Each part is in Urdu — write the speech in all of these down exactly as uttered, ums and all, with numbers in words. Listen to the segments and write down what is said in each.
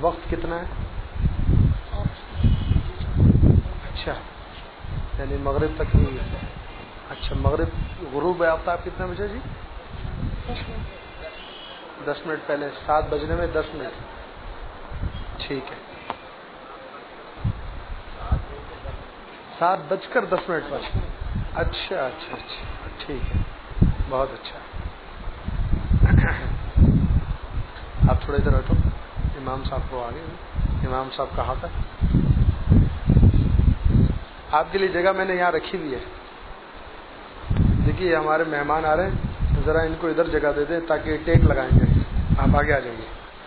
وقت کتنا ہے؟ اچھا، یعنی مغرب تک نہیں ہے. اچھا، مغرب غروب آفتاب کتنے بجے جی؟ دس منٹ پہلے، سات بجنے میں دس منٹ. ٹھیک ہے، سات بج کر دس منٹ پر. اچھا اچھا اچھا، ٹھیک ہے، بہت اچھا. آپ تھوڑا ادھر ہٹو، امام صاحب کو آگے. امام صاحب کہاں تک؟ آپ کے لیے جگہ میں نے یہاں رکھی ہوئی ہے. دیکھیے ہمارے مہمان آ رہے ہیں، ذرا ان کو ادھر جگہ دے دیں تاکہ ٹیک لگائیں گے. آپ آگے آ جائیے.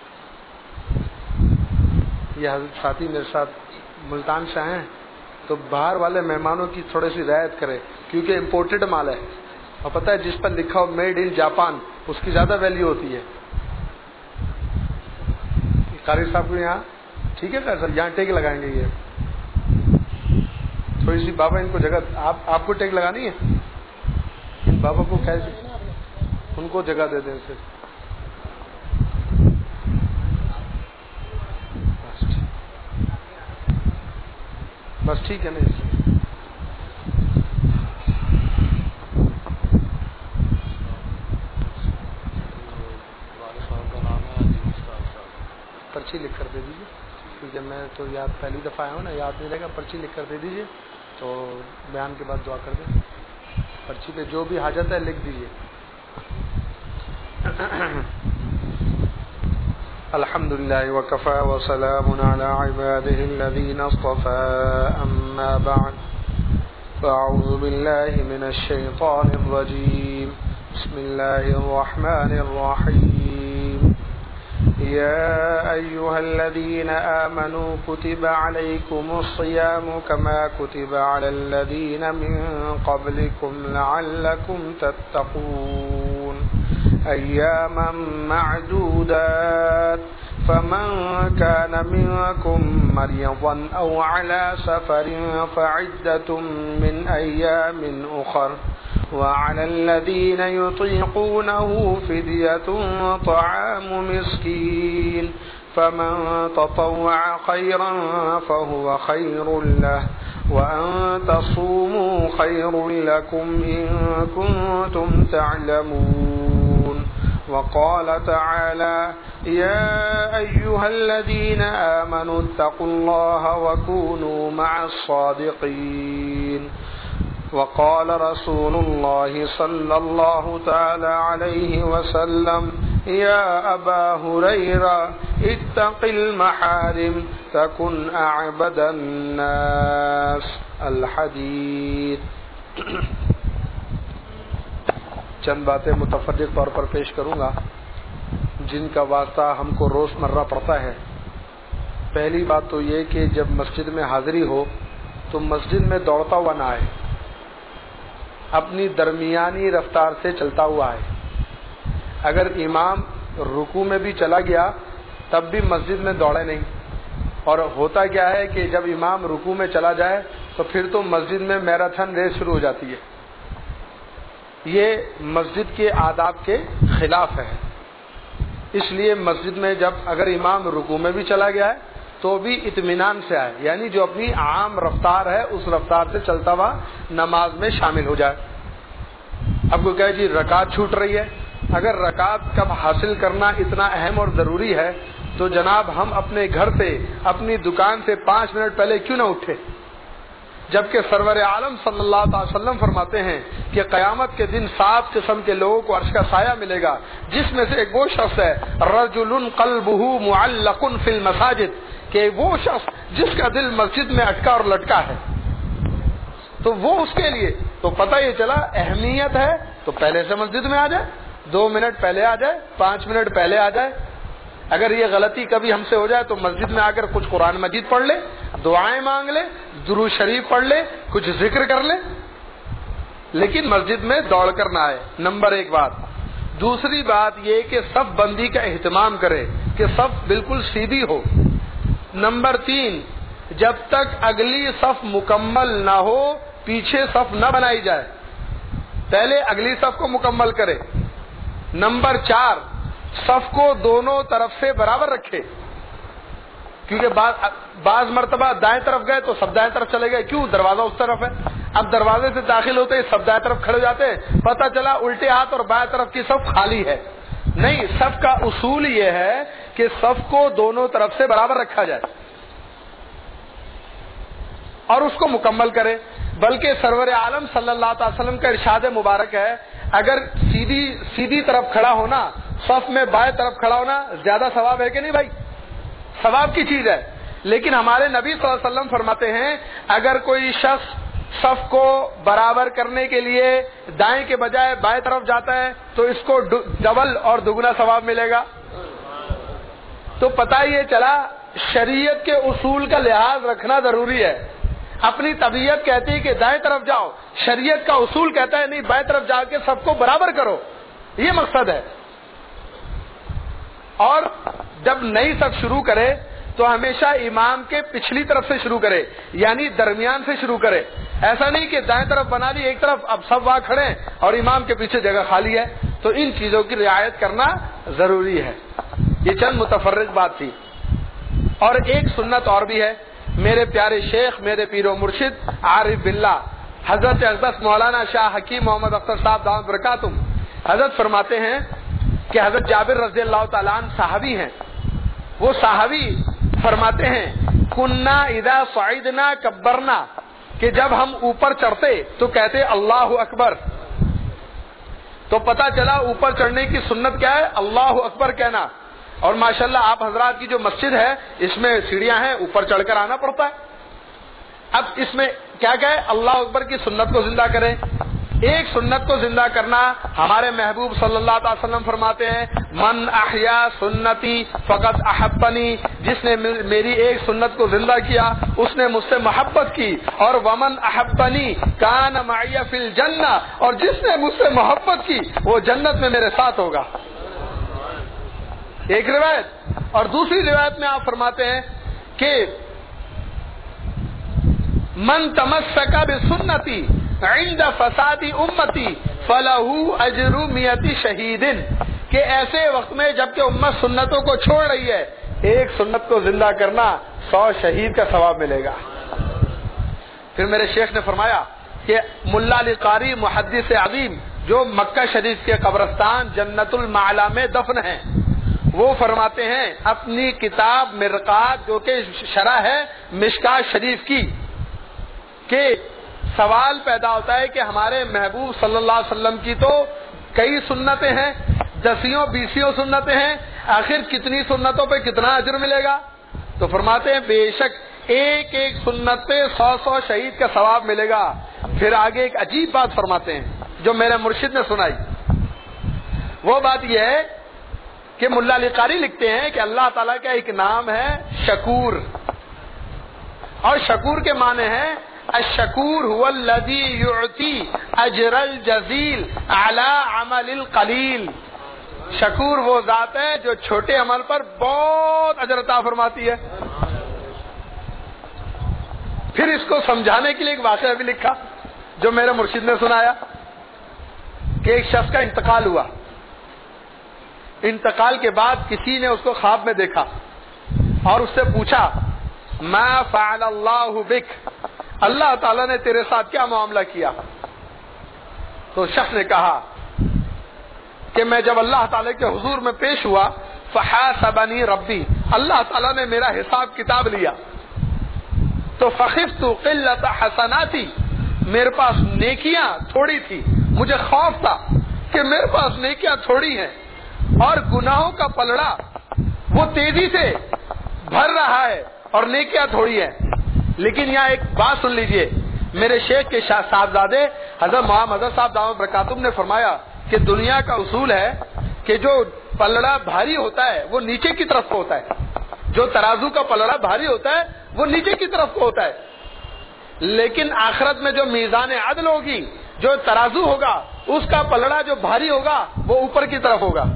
یہ حضرت ساتھی میرے ساتھ ملتان سے آئے ہیں، تو باہر والے مہمانوں کی تھوڑی سی رعایت کرے، کیونکہ امپورٹڈ مال ہے. اور پتہ ہے جس پر لکھا ہو میڈ ان جاپان اس کی زیادہ ویلیو ہوتی ہے. قاری صاحب کو یہاں ٹھیک ہے سر، یہاں ٹیک لگائیں گے. یہ تھوڑی سی بابا ان کو جگہ، آپ آپ کو ٹیک لگانی ہے. بابا کو کیسے ان کو جگہ دے دیں صرف. بس ٹھیک ہے نا. اس پرچی لکھ کر دے دیجیے، کیونکہ میں تو یاد پہلی دفعہ آیا ہوں نا، یاد نہیں رہے گا. پرچی لکھ کر دے دیجیے تو بیان کے بعد دعا کر دیں. پرچی پہ جو بھی حاجت ہے لکھ دیجیے. الحمد لله وكفى وسلام على عباده الذين اصطفى، أما بعد فأعوذ بالله من الشيطان الرجيم. بسم الله الرحمن الرحيم. يا أيها الذين آمنوا كتب عليكم الصيام كما كتب على الذين من قبلكم لعلكم تتقون أياما معدودات. فمن كان منكم مريضا أو على سفر فعدة من أيام أخر، وعلى الذين يطيقونه فدية طعام مسكين، فمن تطوع خيرا فهو خير له، وأن تصوموا خير لكم إن كنتم تعلمون. وقال تعالى: يا أيها الذين آمنوا اتقوا الله وكونوا مع الصادقين. وقال رسول الله صلى الله تعالى عليه وسلم: يا أبا هريرة اتق المحارم تكن أعبد الناس. الحديث. چند باتیں متفرق طور پر پیش کروں گا جن کا واسطہ ہم کو روز مرہ پڑتا ہے. پہلی بات تو یہ کہ جب مسجد میں حاضری ہو تو مسجد میں دوڑتا ہوا نہ آئے، اپنی درمیانی رفتار سے چلتا ہوا آئے. اگر امام رکوع میں بھی چلا گیا تب بھی مسجد میں دوڑے نہیں. اور ہوتا کیا ہے کہ جب امام رکوع میں چلا جائے تو پھر تو مسجد میں میراتھن ریس شروع ہو جاتی ہے. یہ مسجد کے آداب کے خلاف ہے. اس لیے مسجد میں جب اگر امام رکوع میں بھی چلا گیا ہے تو بھی اطمینان سے آئے، یعنی جو اپنی عام رفتار ہے اس رفتار سے چلتا ہوا نماز میں شامل ہو جائے. اب کو کہے جی رکعت چھوٹ رہی ہے، اگر رکعت کب حاصل کرنا اتنا اہم اور ضروری ہے تو جناب ہم اپنے گھر سے اپنی دکان سے پانچ منٹ پہلے کیوں نہ اٹھے؟ جبکہ سرور عالم صلی اللہ علیہ وسلم فرماتے ہیں کہ قیامت کے دن سات قسم کے لوگوں کو عرش کا سایہ ملے گا، جس میں سے ایک وہ شخص ہے رجل قلبہ معلق فی المساجد، کہ وہ شخص جس کا دل مسجد میں اٹکا اور لٹکا ہے. تو وہ اس کے لیے تو پتہ یہ چلا اہمیت ہے تو پہلے سے مسجد میں آ جائے، دو منٹ پہلے آ جائے، پانچ منٹ پہلے آ جائے. اگر یہ غلطی کبھی ہم سے ہو جائے تو مسجد میں آ کر کچھ قرآن مجید پڑھ لے، دعائیں مانگ لے، درود شریف پڑھ لے، کچھ ذکر کر لے، لیکن مسجد میں دوڑ کر نہ آئے. نمبر ایک بات. دوسری بات یہ کہ صف بندی کا اہتمام کرے کہ صف بالکل سیدھی ہو. نمبر تین، جب تک اگلی صف مکمل نہ ہو پیچھے صف نہ بنائی جائے، پہلے اگلی صف کو مکمل کرے. نمبر چار، صف کو دونوں طرف سے برابر رکھے. کیونکہ بعض مرتبہ دائیں طرف گئے تو سب دائیں طرف چلے گئے، کیوں؟ دروازہ اس طرف ہے. اب دروازے سے داخل ہوتے ہی سب دائیں طرف کھڑے ہو جاتے ہیں، پتہ چلا الٹے ہاتھ اور بائیں طرف کی صف خالی ہے. نہیں، صف کا اصول یہ ہے کہ صف کو دونوں طرف سے برابر رکھا جائے اور اس کو مکمل کرے. بلکہ سرور عالم صلی اللہ تعالی وسلم کا ارشاد مبارک ہے، اگر سیدھی سیدھی طرف کھڑا ہونا، صف میں بائیں طرف کھڑا ہونا زیادہ ثواب ہے کہ نہیں بھائی؟ ثواب کی چیز ہے. لیکن ہمارے نبی صلی اللہ علیہ وسلم فرماتے ہیں اگر کوئی شخص صف کو برابر کرنے کے لیے دائیں کے بجائے بائیں طرف جاتا ہے تو اس کو ڈبل اور دگنا ثواب ملے گا. تو پتہ یہ چلا شریعت کے اصول کا لحاظ رکھنا ضروری ہے. اپنی طبیعت کہتی ہے کہ دائیں طرف جاؤ، شریعت کا اصول کہتا ہے نہیں، بائیں طرف جا کے سب کو برابر کرو. یہ مقصد ہے. اور جب نئی صف شروع کرے تو ہمیشہ امام کے پچھلی طرف سے شروع کرے، یعنی درمیان سے شروع کرے. ایسا نہیں کہ دائیں طرف بنا دی ایک طرف، اب سب وہاں کھڑے ہیں اور امام کے پیچھے جگہ خالی ہے. تو ان چیزوں کی رعایت کرنا ضروری ہے. یہ چند متفرق بات تھی. اور ایک سنت اور بھی ہے. میرے پیارے شیخ، میرے پیر و مرشد عارف باللہ حضرت اقدس مولانا شاہ حکیم محمد اختر صاحب دامت برکاتہم حضرت فرماتے ہیں کہ حضرت جابر رضی اللہ تعالیٰ عنہ صحابی ہیں. وہ صحابی فرماتے ہیں کننا اذا صعدنا کبرنا، کہ جب ہم اوپر چڑھتے تو کہتے اللہ اکبر. تو پتہ چلا اوپر چڑھنے کی سنت کیا ہے؟ اللہ اکبر کہنا. اور ماشاءاللہ آپ حضرات کی جو مسجد ہے اس میں سیڑھیاں ہیں، اوپر چڑھ کر آنا پڑتا ہے. اب اس میں کیا کہے؟ اللہ اکبر کی سنت کو زندہ کریں. ایک سنت کو زندہ کرنا ہمارے محبوب صلی اللہ علیہ وسلم فرماتے ہیں من احیا سنتی فقط احبنی، جس نے میری ایک سنت کو زندہ کیا اس نے مجھ سے محبت کی. اور ومن احبنی کان معی فی الجنہ، اور جس نے مجھ سے محبت کی وہ جنت میں میرے ساتھ ہوگا. ایک روایت. اور دوسری روایت میں آپ فرماتے ہیں کہ من تمسک بسنتی عند فساد امتی فلہ اجر مئت شہید، کہ ایسے وقت میں جبکہ امت سنتوں کو چھوڑ رہی ہے ایک سنت کو زندہ کرنا سو شہید کا ثواب ملے گا. پھر میرے شیخ نے فرمایا کہ ملا علی قاری محدث عظیم جو مکہ شریف کے قبرستان جنت المعلا میں دفن ہیں، وہ فرماتے ہیں اپنی کتاب مرقات جو کہ شرح ہے مشکات شریف کی، کہ سوال پیدا ہوتا ہے کہ ہمارے محبوب صلی اللہ علیہ وسلم کی تو کئی سنتیں ہیں، دسیوں بیسیوں سنتیں ہیں، آخر کتنی سنتوں پہ کتنا اجر ملے گا؟ تو فرماتے ہیں بے شک ایک ایک سنت پہ سو سو شہید کا ثواب ملے گا. پھر آگے ایک عجیب بات فرماتے ہیں جو میرے مرشد نے سنائی. وہ بات یہ ہے کہ ملا علی قاری لکھتے ہیں کہ اللہ تعالیٰ کا ایک نام ہے شکور، اور شکور کے معنی ہیں الشکور هو الذی یعطی اجر الجزیل علی عمل القلیل. شکور وہ ذات ہے جو چھوٹے عمل پر بہت اجر عطا فرماتی ہے. پھر اس کو سمجھانے کے لیے ایک واقعہ بھی لکھا جو میرے مرشد نے سنایا کہ ایک شخص کا انتقال ہوا. انتقال کے بعد کسی نے اس کو خواب میں دیکھا اور اس سے پوچھا ما فعل اللہ بک، اللہ تعالیٰ نے تیرے ساتھ کیا معاملہ کیا؟ تو شخص نے کہا کہ میں جب اللہ تعالیٰ کے حضور میں پیش ہوا فحاسبنی ربی، اللہ تعالیٰ نے میرا حساب کتاب لیا تو فخفت قلت حسناتی، میرے پاس نیکیاں تھوڑی تھی، مجھے خوف تھا کہ میرے پاس نیکیاں تھوڑی ہیں اور گناہوں کا پلڑا وہ تیزی سے بھر رہا ہے اور نیکیاں تھوڑی ہیں. لیکن یہاں ایک بات سن لیجئے، میرے شیخ کے صاحبزادے حضرت محمد صاحب دامت برکاتہم نے فرمایا کہ دنیا کا اصول ہے کہ جو پلڑا بھاری ہوتا ہے وہ نیچے کی طرف کو ہوتا ہے، جو ترازو کا پلڑا بھاری ہوتا ہے وہ نیچے کی طرف کو ہوتا ہے. لیکن آخرت میں جو میزان عدل ہوگی، جو ترازو ہوگا، اس کا پلڑا جو بھاری ہوگا وہ اوپر کی طرف ہوگا.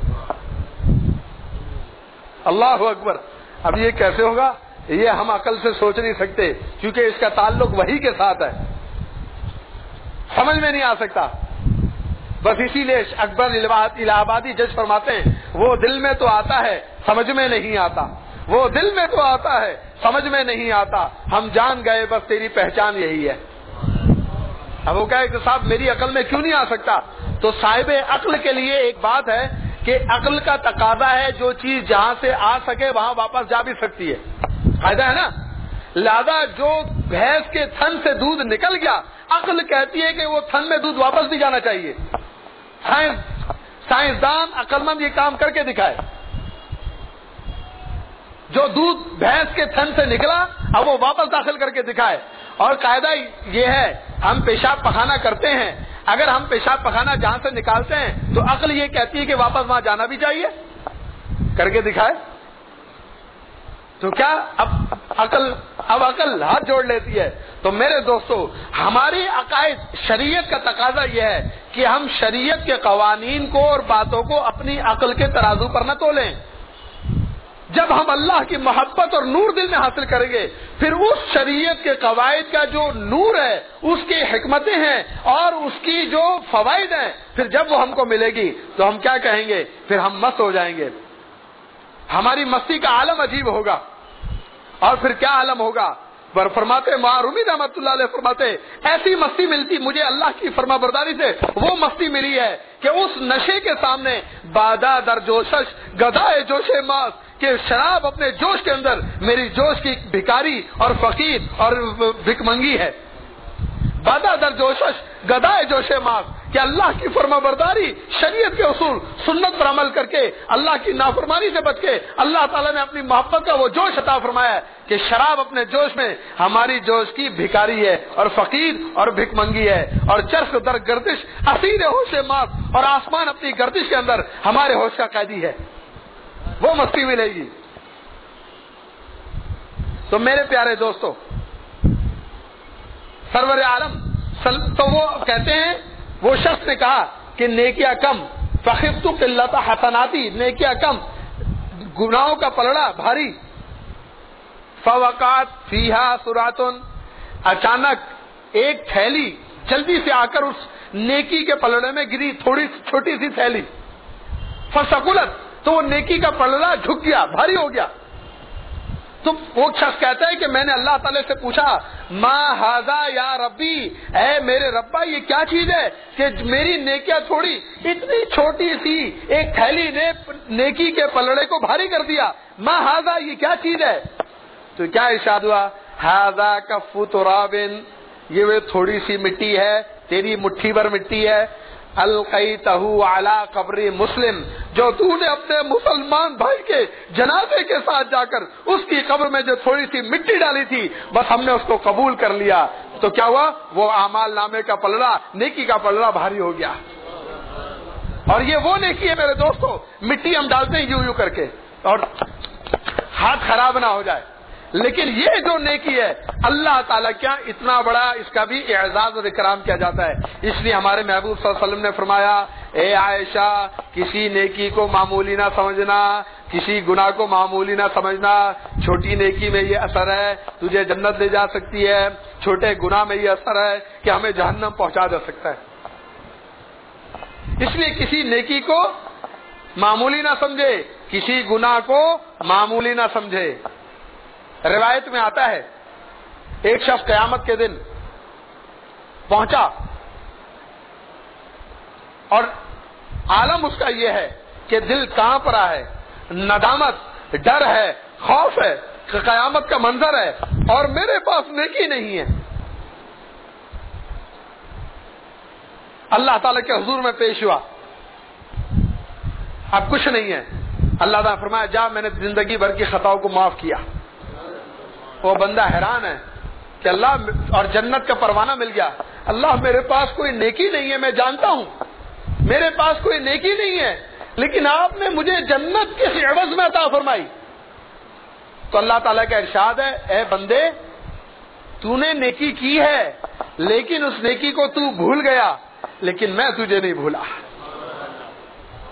اللہ اکبر. اب یہ کیسے ہوگا؟ یہ ہم عقل سے سوچ نہیں سکتے کیونکہ اس کا تعلق وحی کے ساتھ ہے، سمجھ میں نہیں آ سکتا. بس اسی لیے اکبر الہ آبادی جج فرماتے ہیں وہ دل میں تو آتا ہے سمجھ میں نہیں آتا، وہ دل میں تو آتا ہے سمجھ میں نہیں آتا، ہم جان گئے بس تیری پہچان یہی ہے۔ اب وہ کہے کہ صاحب میری عقل میں کیوں نہیں آ سکتا؟ تو صاحب عقل کے لیے ایک بات ہے کہ عقل کا تقاضا ہے جو چیز جہاں سے آ سکے وہاں واپس جا بھی سکتی ہے، فائدہ ہے نا۔ لہذا جو بھینس کے تھن سے دودھ نکل گیا، عقل کہتی ہے کہ وہ تھن میں دودھ واپس بھی جانا چاہیے۔ سائنس سائنسدان عقل مند یہ کام کر کے دکھائے، جو دودھ بھینس کے تھن سے نکلا اب وہ واپس داخل کر کے دکھائے۔ اور قاعدہ یہ ہے، ہم پیشاب پخانہ کرتے ہیں، اگر ہم پیشاب پخانہ جہاں سے نکالتے ہیں تو عقل یہ کہتی ہے کہ واپس وہاں جانا بھی چاہیے، کر کے دکھائے۔ تو کیا اب عقل اب عقل ہاتھ جوڑ لیتی ہے۔ تو میرے دوستو، ہماری عقائد شریعت کا تقاضا یہ ہے کہ ہم شریعت کے قوانین کو اور باتوں کو اپنی عقل کے ترازو پر نہ تولیں۔ جب ہم اللہ کی محبت اور نور دل میں حاصل کریں گے، پھر اس شریعت کے قواعد کا جو نور ہے، اس کی حکمتیں ہیں اور اس کی جو فوائد ہیں، پھر جب وہ ہم کو ملے گی تو ہم کیا کہیں گے؟ پھر ہم مست ہو جائیں گے، ہماری مستی کا عالم عجیب ہوگا۔ اور پھر کیا عالم ہوگا؟ پر فرماتے معرومی رحمت اللہ علیہ فرماتے ایسی مستی ملتی مجھے اللہ کی فرما برداری سے، وہ مستی ملی ہے کہ اس نشے کے سامنے بادا در جوشش گدائے جوش ماس، کہ شراب اپنے جوش کے اندر میری جوش کی بھکاری اور فقیر اور بھک منگی ہے۔ بادا در جوشش گدائے جوش ماس، کہ اللہ کی فرما برداری، شریعت کے اصول، سنت پر عمل کر کے اللہ کی نافرمانی سے بچ کے اللہ تعالیٰ نے اپنی محبت کا وہ جوش عطا فرمایا ہے کہ شراب اپنے جوش میں ہماری جوش کی بھکاری ہے اور فقیر اور بھک منگی ہے، اور چرخ در گردش اسیر ہوش ماس، اور آسمان اپنی گردش کے اندر ہمارے ہوش کا قیدی ہے، وہ مستی ملے گی۔ تو میرے پیارے دوستو، سرور عالم تو وہ کہتے ہیں، وہ شخص نے کہا کہ نیکیاں کم، فخفت قلت حسناتی، نیکیاں کم، گناہوں کا پلڑا بھاری، فوقات فیہا سراتن، اچانک ایک تھیلی جلدی سے آ کر اس نیکی کے پلڑے میں گری، تھوڑی چھوٹی سی تھیلی، فثقلت، تو وہ نیکی کا پلڑا جھک گیا، بھاری ہو گیا۔ تو وہ شخص کہتا ہے کہ میں نے اللہ تعالی سے پوچھا، ما ھذا یا ربی، اے میرے ربا یہ کیا چیز ہے کہ میری نیکیاں تھوڑی، اتنی چھوٹی سی ایک تھیلی نے نیکی کے پلڑے کو بھاری کر دیا، ما ھذا یہ کیا چیز ہے؟ تو کیا ارشاد ہوا؟ ھذا کف تراب، یہ وہ تھوڑی سی مٹی ہے، تیری مٹھی بھر مٹی ہے، القیتہ علی قبر مسلم، جو تو نے اپنے مسلمان بھائی کے جنازے کے ساتھ جا کر اس کی قبر میں جو تھوڑی سی مٹی ڈالی تھی، بس ہم نے اس کو قبول کر لیا۔ تو کیا ہوا؟ وہ اعمال نامے کا پلڑا، نیکی کا پلڑا بھاری ہو گیا۔ اور یہ وہ نیکی ہے میرے دوستو، مٹی ہم ڈالتے ہیں یوں یوں کر کے اور ہاتھ خراب نہ ہو جائے، لیکن یہ جو نیکی ہے اللہ تعالیٰ کیا اتنا بڑا، اس کا بھی اعزاز اور اکرام کیا جاتا ہے۔ اس لیے ہمارے محبوب صلی اللہ علیہ وسلم نے فرمایا، اے عائشہ کسی نیکی کو معمولی نہ سمجھنا، کسی گناہ کو معمولی نہ سمجھنا، چھوٹی نیکی میں یہ اثر ہے تجھے جنت لے جا سکتی ہے، چھوٹے گناہ میں یہ اثر ہے کہ ہمیں جہنم پہنچا جا سکتا ہے۔ اس لیے کسی نیکی کو معمولی نہ سمجھے، کسی گناہ کو معمولی نہ سمجھے۔ روایت میں آتا ہے ایک شخص قیامت کے دن پہنچا اور عالم اس کا یہ ہے کہ دل کانپ رہا ہے، ندامت، ڈر ہے، خوف ہے کہ قیامت کا منظر ہے اور میرے پاس نیکی نہیں ہے۔ اللہ تعالیٰ کے حضور میں پیش ہوا، اب کچھ نہیں ہے۔ اللہ تعالیٰ نے فرمایا جا، میں نے زندگی بھر کی خطاؤں کو معاف کیا۔ وہ بندہ حیران ہے کہ اللہ، اور جنت کا پروانہ مل گیا، اللہ میرے پاس کوئی نیکی نہیں ہے، میں جانتا ہوں میرے پاس کوئی نیکی نہیں ہے، لیکن آپ نے مجھے جنت کس عوض میں عطا فرمائی؟ تو اللہ تعالیٰ کا ارشاد ہے، اے بندے تو نے نیکی کی ہے لیکن اس نیکی کو تو بھول گیا، لیکن میں تجھے نہیں بھولا۔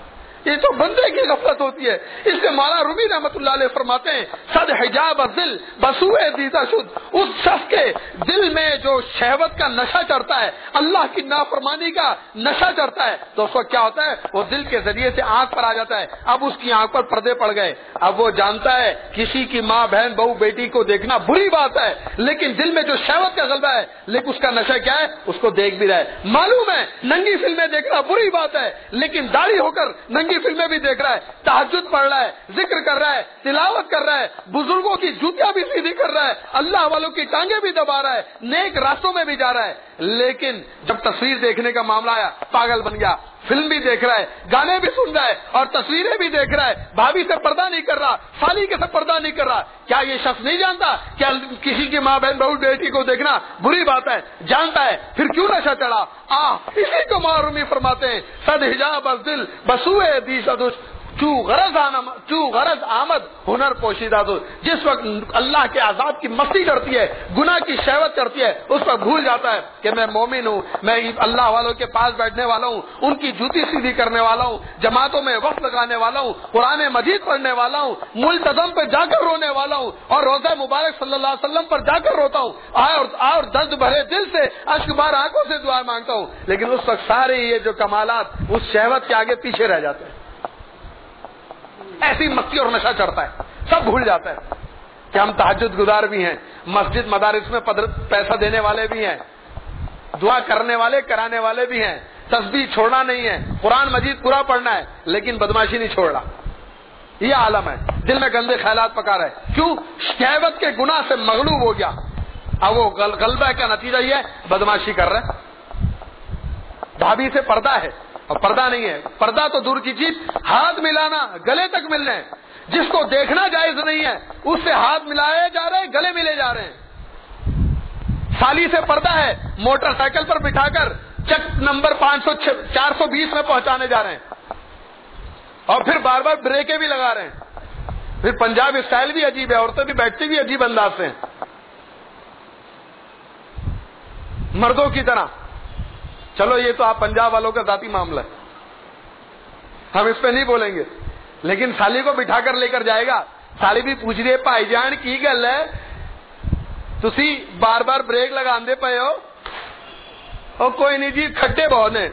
یہ تو بندے کی غفلت ہوتی ہے. اس سے مولانا رومی رحمۃ اللہ علیہ فرماتے ہیں صد حجاب الدل بسوء دیدہ شد، اس شخص کے دل میں جو شہوت کا نشہ چڑھتا ہے، اللہ کی نافرمانی کا نشہ چڑھتا ہے، تو اس وقت کیا ہوتا ہے، وہ دل کے ذریعے سے آنکھ پر آ جاتا ہے. اب اس کی آنکھ پر پردے پڑ گئے. اب وہ جانتا ہے کسی کی ماں بہن بہو بیٹی کو دیکھنا بری بات ہے، لیکن دل میں جو شہوت کا غلبہ ہے، لیکن اس کا نشہ کیا ہے، اس کو دیکھ بھی رہا ہے. معلوم ہے ننگی فلمیں دیکھنا بری بات ہے، لیکن داڑھی ہو کر ننگی فلمیں بھی دیکھ رہا ہے، تہجد پڑھ رہا ہے، ذکر کر رہا ہے، تلاوت کر رہا ہے، بزرگوں کی جوتیاں بھی سیدھی کر رہا ہے، اللہ والوں کی ٹانگیں بھی دبا رہا ہے، نیک راستوں میں بھی جا رہا ہے. لیکن جب تصویر دیکھنے کا معاملہ آیا پاگل بن گیا. فلم بھی دیکھ رہا ہے، گانے بھی سن رہا ہے اور تصویریں بھی دیکھ رہا ہے، بھابھی سے پردہ نہیں کر رہا، سالی کے سے پردہ نہیں کر رہا. کیا یہ شخص نہیں جانتا کیا کسی کی ماں بہن بہو بیٹی کو دیکھنا بری بات ہے؟ جانتا ہے، پھر کیوں نشہ چڑھا؟ آ اسی کو معرومی فرماتے ہیں صد حجاب الدل بسوء دیدہ شد چو غرض آنم چو غرض آمد ہنر پوشیدہ دو. جس وقت اللہ کے عذاب کی مستی کرتی ہے، گناہ کی شہوت کرتی ہے، اس وقت بھول جاتا ہے کہ میں مومن ہوں، میں اللہ والوں کے پاس بیٹھنے والا ہوں، ان کی جوتی سیدھی کرنے والا ہوں، جماعتوں میں وقت لگانے والا ہوں، قرآن مجید پڑھنے والا ہوں، ملتزم پہ جا کر رونے والا ہوں، اور روزہ مبارک صلی اللہ علیہ وسلم پر جا کر روتا ہوں، اور اور درد بھرے دل سے اشک بار آنکھوں سے دعا مانگتا ہوں. لیکن اس وقت سارے یہ جو کمالات اس شہوت کے آگے پیچھے رہ جاتے ہیں. ایسی مستی اور نشہ چڑھتا ہے، سب بھول جاتا ہے کہ ہم تہجد گزار بھی ہیں، مسجد مدارس میں پیسہ دینے والے بھی ہیں، دعا کرنے والے کرانے والے بھی ہیں، تسبیح چھوڑنا نہیں ہے، قرآن مجید پورا پڑھنا ہے، لیکن بدماشی نہیں چھوڑ رہا. یہ عالم ہے، دل میں گندے خیالات پکا رہا ہے. کیوں؟ شہوت کے گناہ سے مغلوب ہو گیا. اب وہ غلبہ کا نتیجہ یہ ہے بدماشی کر رہا ہے، بھابھی سے پردہ ہے اور پردہ نہیں ہے. پردہ تو دور کی چیز، ہاتھ ملانا گلے تک ملنے، جس کو دیکھنا جائز نہیں ہے اس سے ہاتھ ملائے جا رہے ہیں، گلے ملے جا رہے ہیں. سالی سے پردہ ہے، موٹر سائیکل پر بٹھا کر چک نمبر پانچ سو چار سو بیس میں پہنچانے جا رہے ہیں، اور پھر بار بار بریکیں بھی لگا رہے ہیں. پھر پنجاب اسٹائل بھی عجیب ہے، عورتیں بھی بیٹھتی بھی عجیب انداز سے، مردوں کی طرح. چلو یہ تو آپ پنجاب والوں کا ذاتی معاملہ ہے، ہم اس پہ نہیں بولیں گے. لیکن سالی کو بٹھا کر لے کر جائے گا، سالی بھی پوچھ رہی ہے بھائی جان کی گل ہے تسی بار بار بریک لگا دے پے ہو؟ اور کوئی نہیں جی کھڈے بہت نے.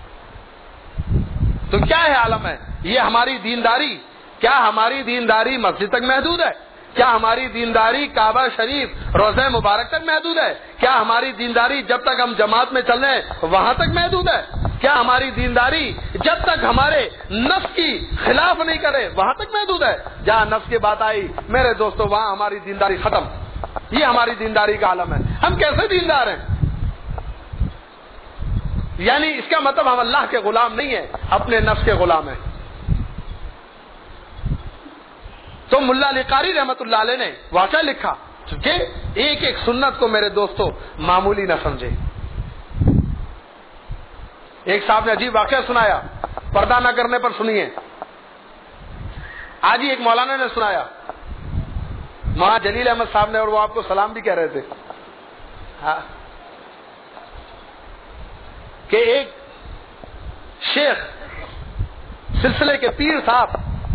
تو کیا ہے عالم ہے یہ؟ ہماری دینداری کیا ہماری دینداری مسجد تک محدود ہے؟ کیا ہماری دینداری کعبہ شریف روزہ مبارک تک محدود ہے؟ کیا ہماری دینداری جب تک ہم جماعت میں چل رہے ہیں وہاں تک محدود ہے؟ کیا ہماری دینداری جب تک ہمارے نفس کی خلاف نہیں کرے وہاں تک محدود ہے؟ جہاں نفس کی بات آئی میرے دوستو وہاں ہماری دینداری ختم. یہ ہماری دینداری کا عالم ہے. ہم کیسے دیندار ہیں؟ یعنی اس کا مطلب ہم اللہ کے غلام نہیں ہیں، اپنے نفس کے غلام ہیں. تو ملا علی قاری رحمت اللہ علیہ نے واقعہ لکھا کہ ایک ایک سنت کو میرے دوستو معمولی نہ سمجھے. ایک صاحب نے عجیب واقعہ سنایا، پردہ نہ کرنے پر سنیے. آج ہی ایک مولانا نے سنایا، مولانا جلیل احمد صاحب نے، اور وہ آپ کو سلام بھی کہہ رہے تھے، ہاں، کہ ایک شیخ سلسلے کے پیر صاحب،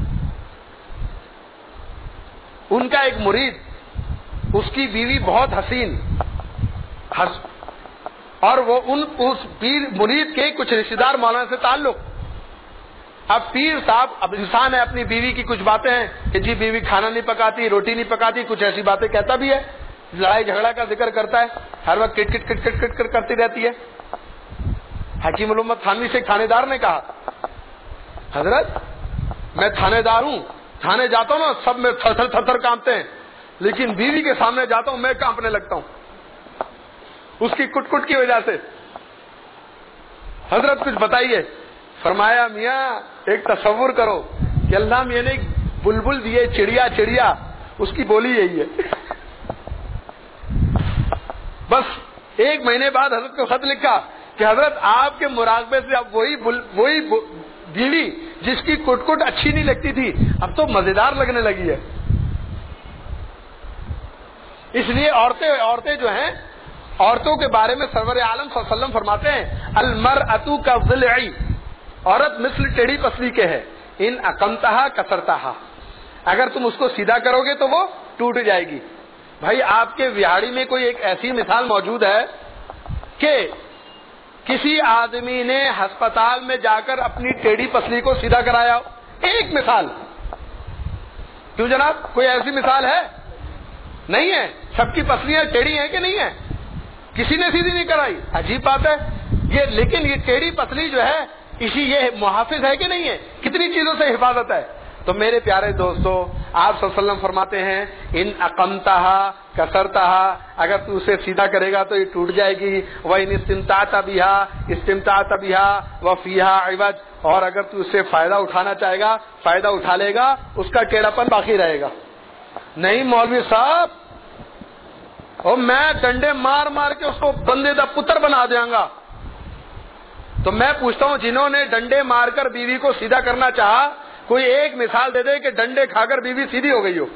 ان کا ایک مرید، اس کی بیوی بہت حسین، حس اور وہ ان اس پیر مرید کے کچھ رشتہ دار مولانا سے تعلق. اب پیر صاحب اب انسان ہے، اپنی بیوی کی کچھ باتیں ہیں کہ جی بیوی کھانا نہیں پکاتی، روٹی نہیں پکاتی، کچھ ایسی باتیں کہتا بھی ہے، لڑائی جھگڑا کا ذکر کرتا ہے، ہر وقت کٹ کٹ کٹ کٹ کٹ کٹ کرتی رہتی ہے. حکیم علومت تھانوی سے تھانے دار نے کہا حضرت میں تھانے دار ہوں، تھانے جاتا ہوں نا سب میں تھر تھر تھر تھر کانپتے ہیں، لیکن بیوی کے سامنے جاتا ہوں میں کانپنے لگتا ہوں اس کی کٹ کٹ کی وجہ سے. حضرت کچھ بتائیے. فرمایا میاں ایک تصور کرو کہ اللہ میاں نے بلبل دیے، چڑیا چڑیا، اس کی بولی یہی ہے. بس ایک مہینے بعد حضرت کو خط لکھا کہ حضرت آپ کے مراقبے سے اب وہی وہی بیوی جس کی کٹ کٹ اچھی نہیں لگتی تھی اب تو مزیدار لگنے لگی ہے. اس لیے عورتیں عورتیں جو ہیں، عورتوں کے بارے میں سرور عالم صلی اللہ علیہ وسلم فرماتے ہیں المرأۃ کالضلع، عورت مثل ٹیڑھی پسلی کے ہے. ان اقمتہا کسرتہا، اگر تم اس کو سیدھا کرو گے تو وہ ٹوٹ جائے گی۔ بھائی آپ کے وہاڑی میں کوئی ایک ایسی مثال موجود ہے کہ کسی آدمی نے ہسپتال میں جا کر اپنی ٹیڑھی پسلی کو سیدھا کرایا؟ ایک مثال، کیوں جناب؟ کوئی ایسی مثال ہے؟ نہیں ہے۔ سب کی پسلیاں ٹیڑھی ہیں کہ نہیں ہے؟ کسی نے سیدھی نہیں کرائی، عجیب بات ہے یہ۔ لیکن یہ ٹیڑھی پسلی جو ہے اسی یہ محافظ ہے کہ نہیں ہے؟ کتنی چیزوں سے حفاظت ہے۔ تو میرے پیارے دوستو، آپ صلی اللہ علیہ وسلم فرماتے ہیں ان اقمتہا کسرتہا، اگر تو اسے سیدھا کرے گا تو یہ ٹوٹ جائے گی، وَإِنِ اسْتَمْتَعْتَ بِهَا اسْتَمْتَعْتَ بِهَا وَفِيهَا عِوَجٌ، اور اگر تو اس سے فائدہ اٹھانا چاہے گا فائدہ اٹھا لے گا، اس کا ٹیڑھاپن باقی رہے گا۔ نہیں مولوی صاحب، اور میں ڈنڈے مار مار کے اس کو بندے دا پتر بنا دیاں گا۔ تو میں پوچھتا ہوں جنہوں نے ڈنڈے مار کر بیوی کو سیدھا کرنا چاہا، کوئی ایک مثال دے دے کہ ڈنڈے کھا کر بیوی سیدھی ہو گئی ہو۔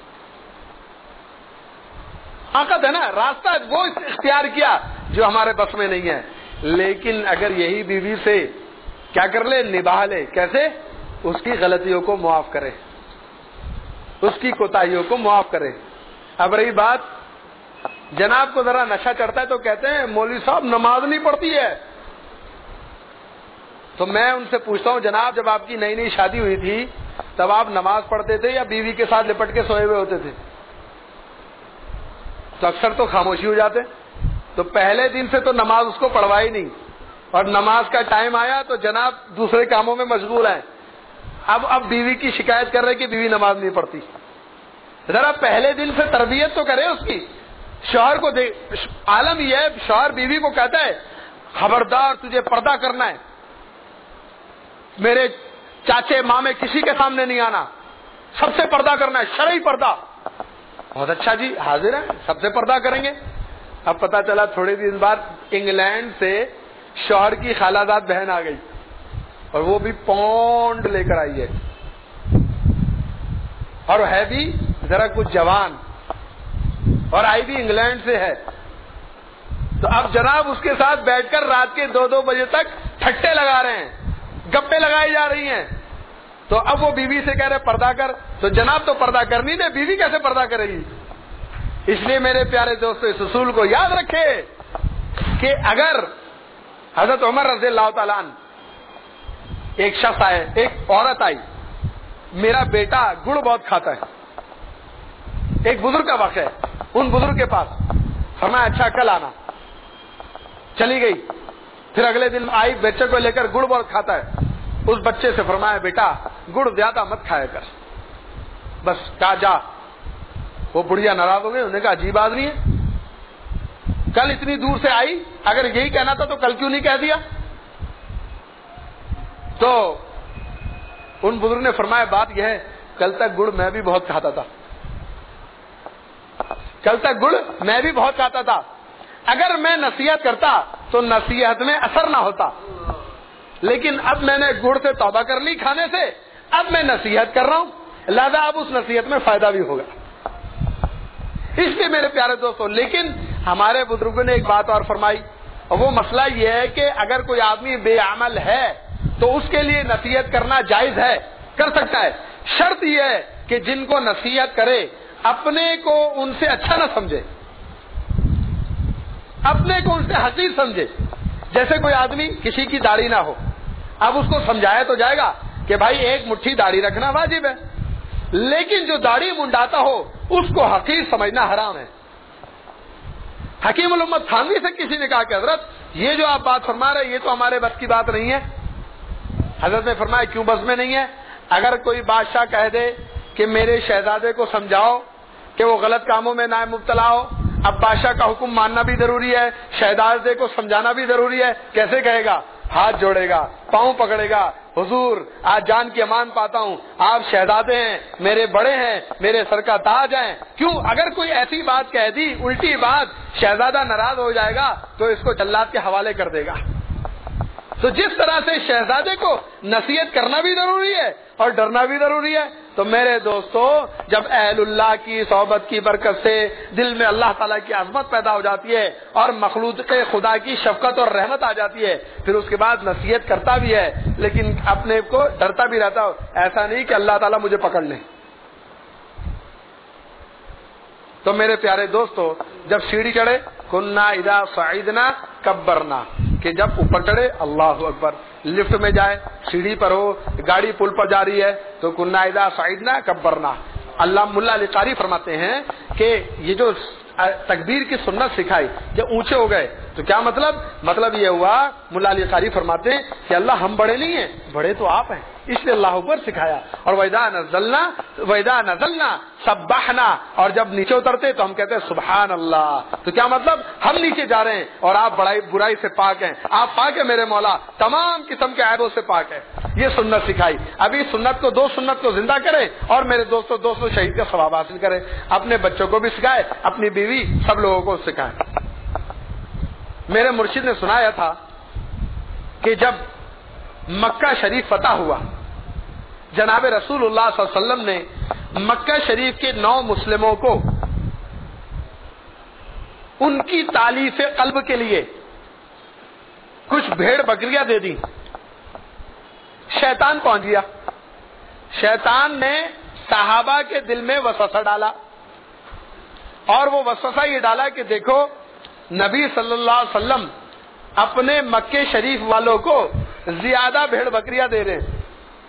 طاقت ہے نا، راستہ وہ اختیار کیا جو ہمارے بس میں نہیں ہے۔ لیکن اگر یہی بیوی سے کیا کر لے، نبھا لے، کیسے؟ اس کی غلطیوں کو معاف کرے، اس کی کوتاہیوں کو معاف کرے۔ اب رہی بات، جناب کو ذرا نشہ چڑھتا ہے تو کہتے ہیں مولوی صاحب نماز نہیں پڑھتی ہے۔ تو میں ان سے پوچھتا ہوں جناب، جب آپ کی نئی نئی شادی ہوئی تھی تب آپ نماز پڑھتے تھے یا بیوی کے ساتھ لپٹ کے سوئے ہوئے ہوتے تھے؟ تو اکثر تو خاموشی ہو جاتے۔ تو پہلے دن سے تو نماز اس کو پڑھوائی نہیں، اور نماز کا ٹائم آیا تو جناب دوسرے کاموں میں مشغول ہیں۔ اب اب بیوی کی شکایت کر رہے کہ بیوی نماز نہیں پڑھتی۔ ذرا پہلے دن سے تربیت تو کرے اس کی۔ شوہر کو دے، عالم یہ ہے شوہر بیوی کو کہتا ہے خبردار تجھے پردہ کرنا ہے، میرے چاچے مامے کسی کے سامنے نہیں آنا، سب سے پردہ کرنا ہے، شرعی پردہ۔ بہت اچھا جی، حاضر ہیں، سب سے پردہ کریں گے۔ اب پتا چلا تھوڑے دن بعد انگلینڈ سے شوہر کی خالہ زاد بہن آ گئی، اور وہ بھی پونڈ لے کر آئی ہے، اور ہے بھی ذرا کچھ جوان، اور آئی بھی انگلینڈ سے ہے۔ تو اب جناب اس کے ساتھ بیٹھ کر رات کے دو دو بجے تک ٹھٹے لگا رہے ہیں، گپے لگائی جا رہی ہیں۔ تو اب وہ بیوی سے کہہ رہے پردہ کر، تو جناب تو پردہ کرنی دے، بیوی کیسے پردہ کرے گی؟ اس لیے میرے پیارے دوستو اس اصول کو یاد رکھے کہ اگر حضرت عمر رضی اللہ تعالیٰ عنہ، ایک شخص آئے، ایک عورت آئی، میرا بیٹا گڑ بہت کھاتا ہے، ایک بزرگ کا واقعہ ہے، ان بزرگ کے پاس فرمایا اچھا کل آنا، چلی گئی۔ پھر اگلے دن آئی، بچے کو لے کر، گڑ بہت کھاتا ہے، اس بچے سے فرمایا بیٹا گڑ زیادہ مت کھایا کر، بس کہا جا۔ وہ بڑھیا ناراض ہو گئے، انہوں نے کہا عجیب آدمی ہے، کل اتنی دور سے آئی، اگر یہی کہنا تھا تو کل کیوں نہیں کہہ دیا؟ تو ان بزرگ نے فرمایا بات یہ ہے، کل تک گڑ میں بھی بہت کھاتا تھا، کل تک گڑ میں بھی بہت کھاتا تھا، اگر میں نصیحت کرتا تو نصیحت میں اثر نہ ہوتا، لیکن اب میں نے گڑ سے توبہ کر لی کھانے سے، اب میں نصیحت کر رہا ہوں، لہذا اب اس نصیحت میں فائدہ بھی ہوگا۔ اس لیے میرے پیارے دوستوں، لیکن ہمارے بزرگوں نے ایک بات اور فرمائی، اور وہ مسئلہ یہ ہے کہ اگر کوئی آدمی بے عمل ہے تو اس کے لیے نصیحت کرنا جائز ہے، کر سکتا ہے، شرط یہ ہے کہ جن کو نصیحت کرے اپنے کو ان سے اچھا نہ سمجھے، اپنے کو ان سے حقیر سمجھے۔ جیسے کوئی آدمی کسی کی داڑھی نہ ہو، اب اس کو سمجھایا تو جائے گا کہ بھائی ایک مٹھی داڑھی رکھنا واجب ہے، لیکن جو داڑھی منڈاتا ہو اس کو حقیر سمجھنا حرام ہے۔ حکیم الامت تھانوی سے کسی نے کہا کہ حضرت یہ جو آپ بات فرما رہے یہ تو ہمارے بس کی بات نہیں ہے۔ حضرت نے فرمایا کیوں بس میں نہیں ہے؟ اگر کوئی بادشاہ کہہ دے کہ میرے شہزادے کو سمجھاؤ کہ وہ غلط کاموں میں نہ مبتلا ہو، اب بادشاہ کا حکم ماننا بھی ضروری ہے، شہزادے کو سمجھانا بھی ضروری ہے، کیسے کہے گا؟ ہاتھ جوڑے گا، پاؤں پکڑے گا، حضور آج جان کی امان پاتا ہوں، آپ شہزادے ہیں، میرے بڑے ہیں، میرے سر کا تاج ہیں۔ کیوں؟ اگر کوئی ایسی بات کہہ دی الٹی بات، شہزادہ ناراض ہو جائے گا تو اس کو جلاد کے حوالے کر دے گا۔ تو جس طرح سے شہزادے کو نصیحت کرنا بھی ضروری ہے اور ڈرنا بھی ضروری ہے، تو میرے دوستو جب اہل اللہ کی صحبت کی برکت سے دل میں اللہ تعالیٰ کی عظمت پیدا ہو جاتی ہے اور مخلوق خدا کی شفقت اور رحمت آ جاتی ہے، پھر اس کے بعد نصیحت کرتا بھی ہے لیکن اپنے کو ڈرتا بھی رہتا ہو، ایسا نہیں کہ اللہ تعالیٰ مجھے پکڑ لے۔ تو میرے پیارے دوستو جب سیڑھی چڑھے کننا اذا صعدنا کبرنا، کہ جب اوپر چڑھے اللہ اکبر، لفٹ میں جائے سیڑھی پر ہو گاڑی پل پر جا رہی ہے تو کننا اذا صعدنا کبرنا۔ اللہ ملا علی قاری فرماتے ہیں کہ یہ جو تکبیر کی سنت سکھائی جب اونچے ہو گئے تو کیا مطلب مطلب یہ ہوا، ملا علی قاری فرماتے ہیں کہ اللہ ہم بڑے نہیں ہیں، بڑے تو آپ ہیں، اس لیے اللہ اکبر سکھایا۔ اور وَإِذَا نَزَلْنَا وَإِذَا نَزَلْنَا سَبَّحْنَا، اور جب نیچے اترتے تو ہم کہتے ہیں سبحان اللہ۔ تو کیا مطلب ہم نیچے جا رہے ہیں اور آپ بڑائی برائی سے پاک ہیں، آپ پاک ہے میرے مولا، تمام قسم کے عیبوں سے پاک ہے۔ یہ سنت سکھائی۔ ابھی سنت کو دو سنت کو زندہ کریں اور میرے دوستوں دوستوں شہید کا ثواب حاصل کریں، اپنے بچوں کو بھی سکھائے، اپنی بیوی سب لوگوں کو سکھائے۔ میرے مرشد نے سنایا تھا کہ جب مکہ شریف فتح ہوا، جناب رسول اللہ صلی اللہ علیہ وسلم نے مکہ شریف کے نو مسلموں کو ان کی تالیف قلب کے لیے کچھ بھیڑ بکریاں دے دی۔ شیطان پہنچ گیا، شیطان نے صحابہ کے دل میں وسوسہ ڈالا، اور وہ وسوسہ یہ ڈالا کہ دیکھو نبی صلی اللہ علیہ وسلم اپنے مکے شریف والوں کو زیادہ بھیڑ بکریاں دے رہے ہیں۔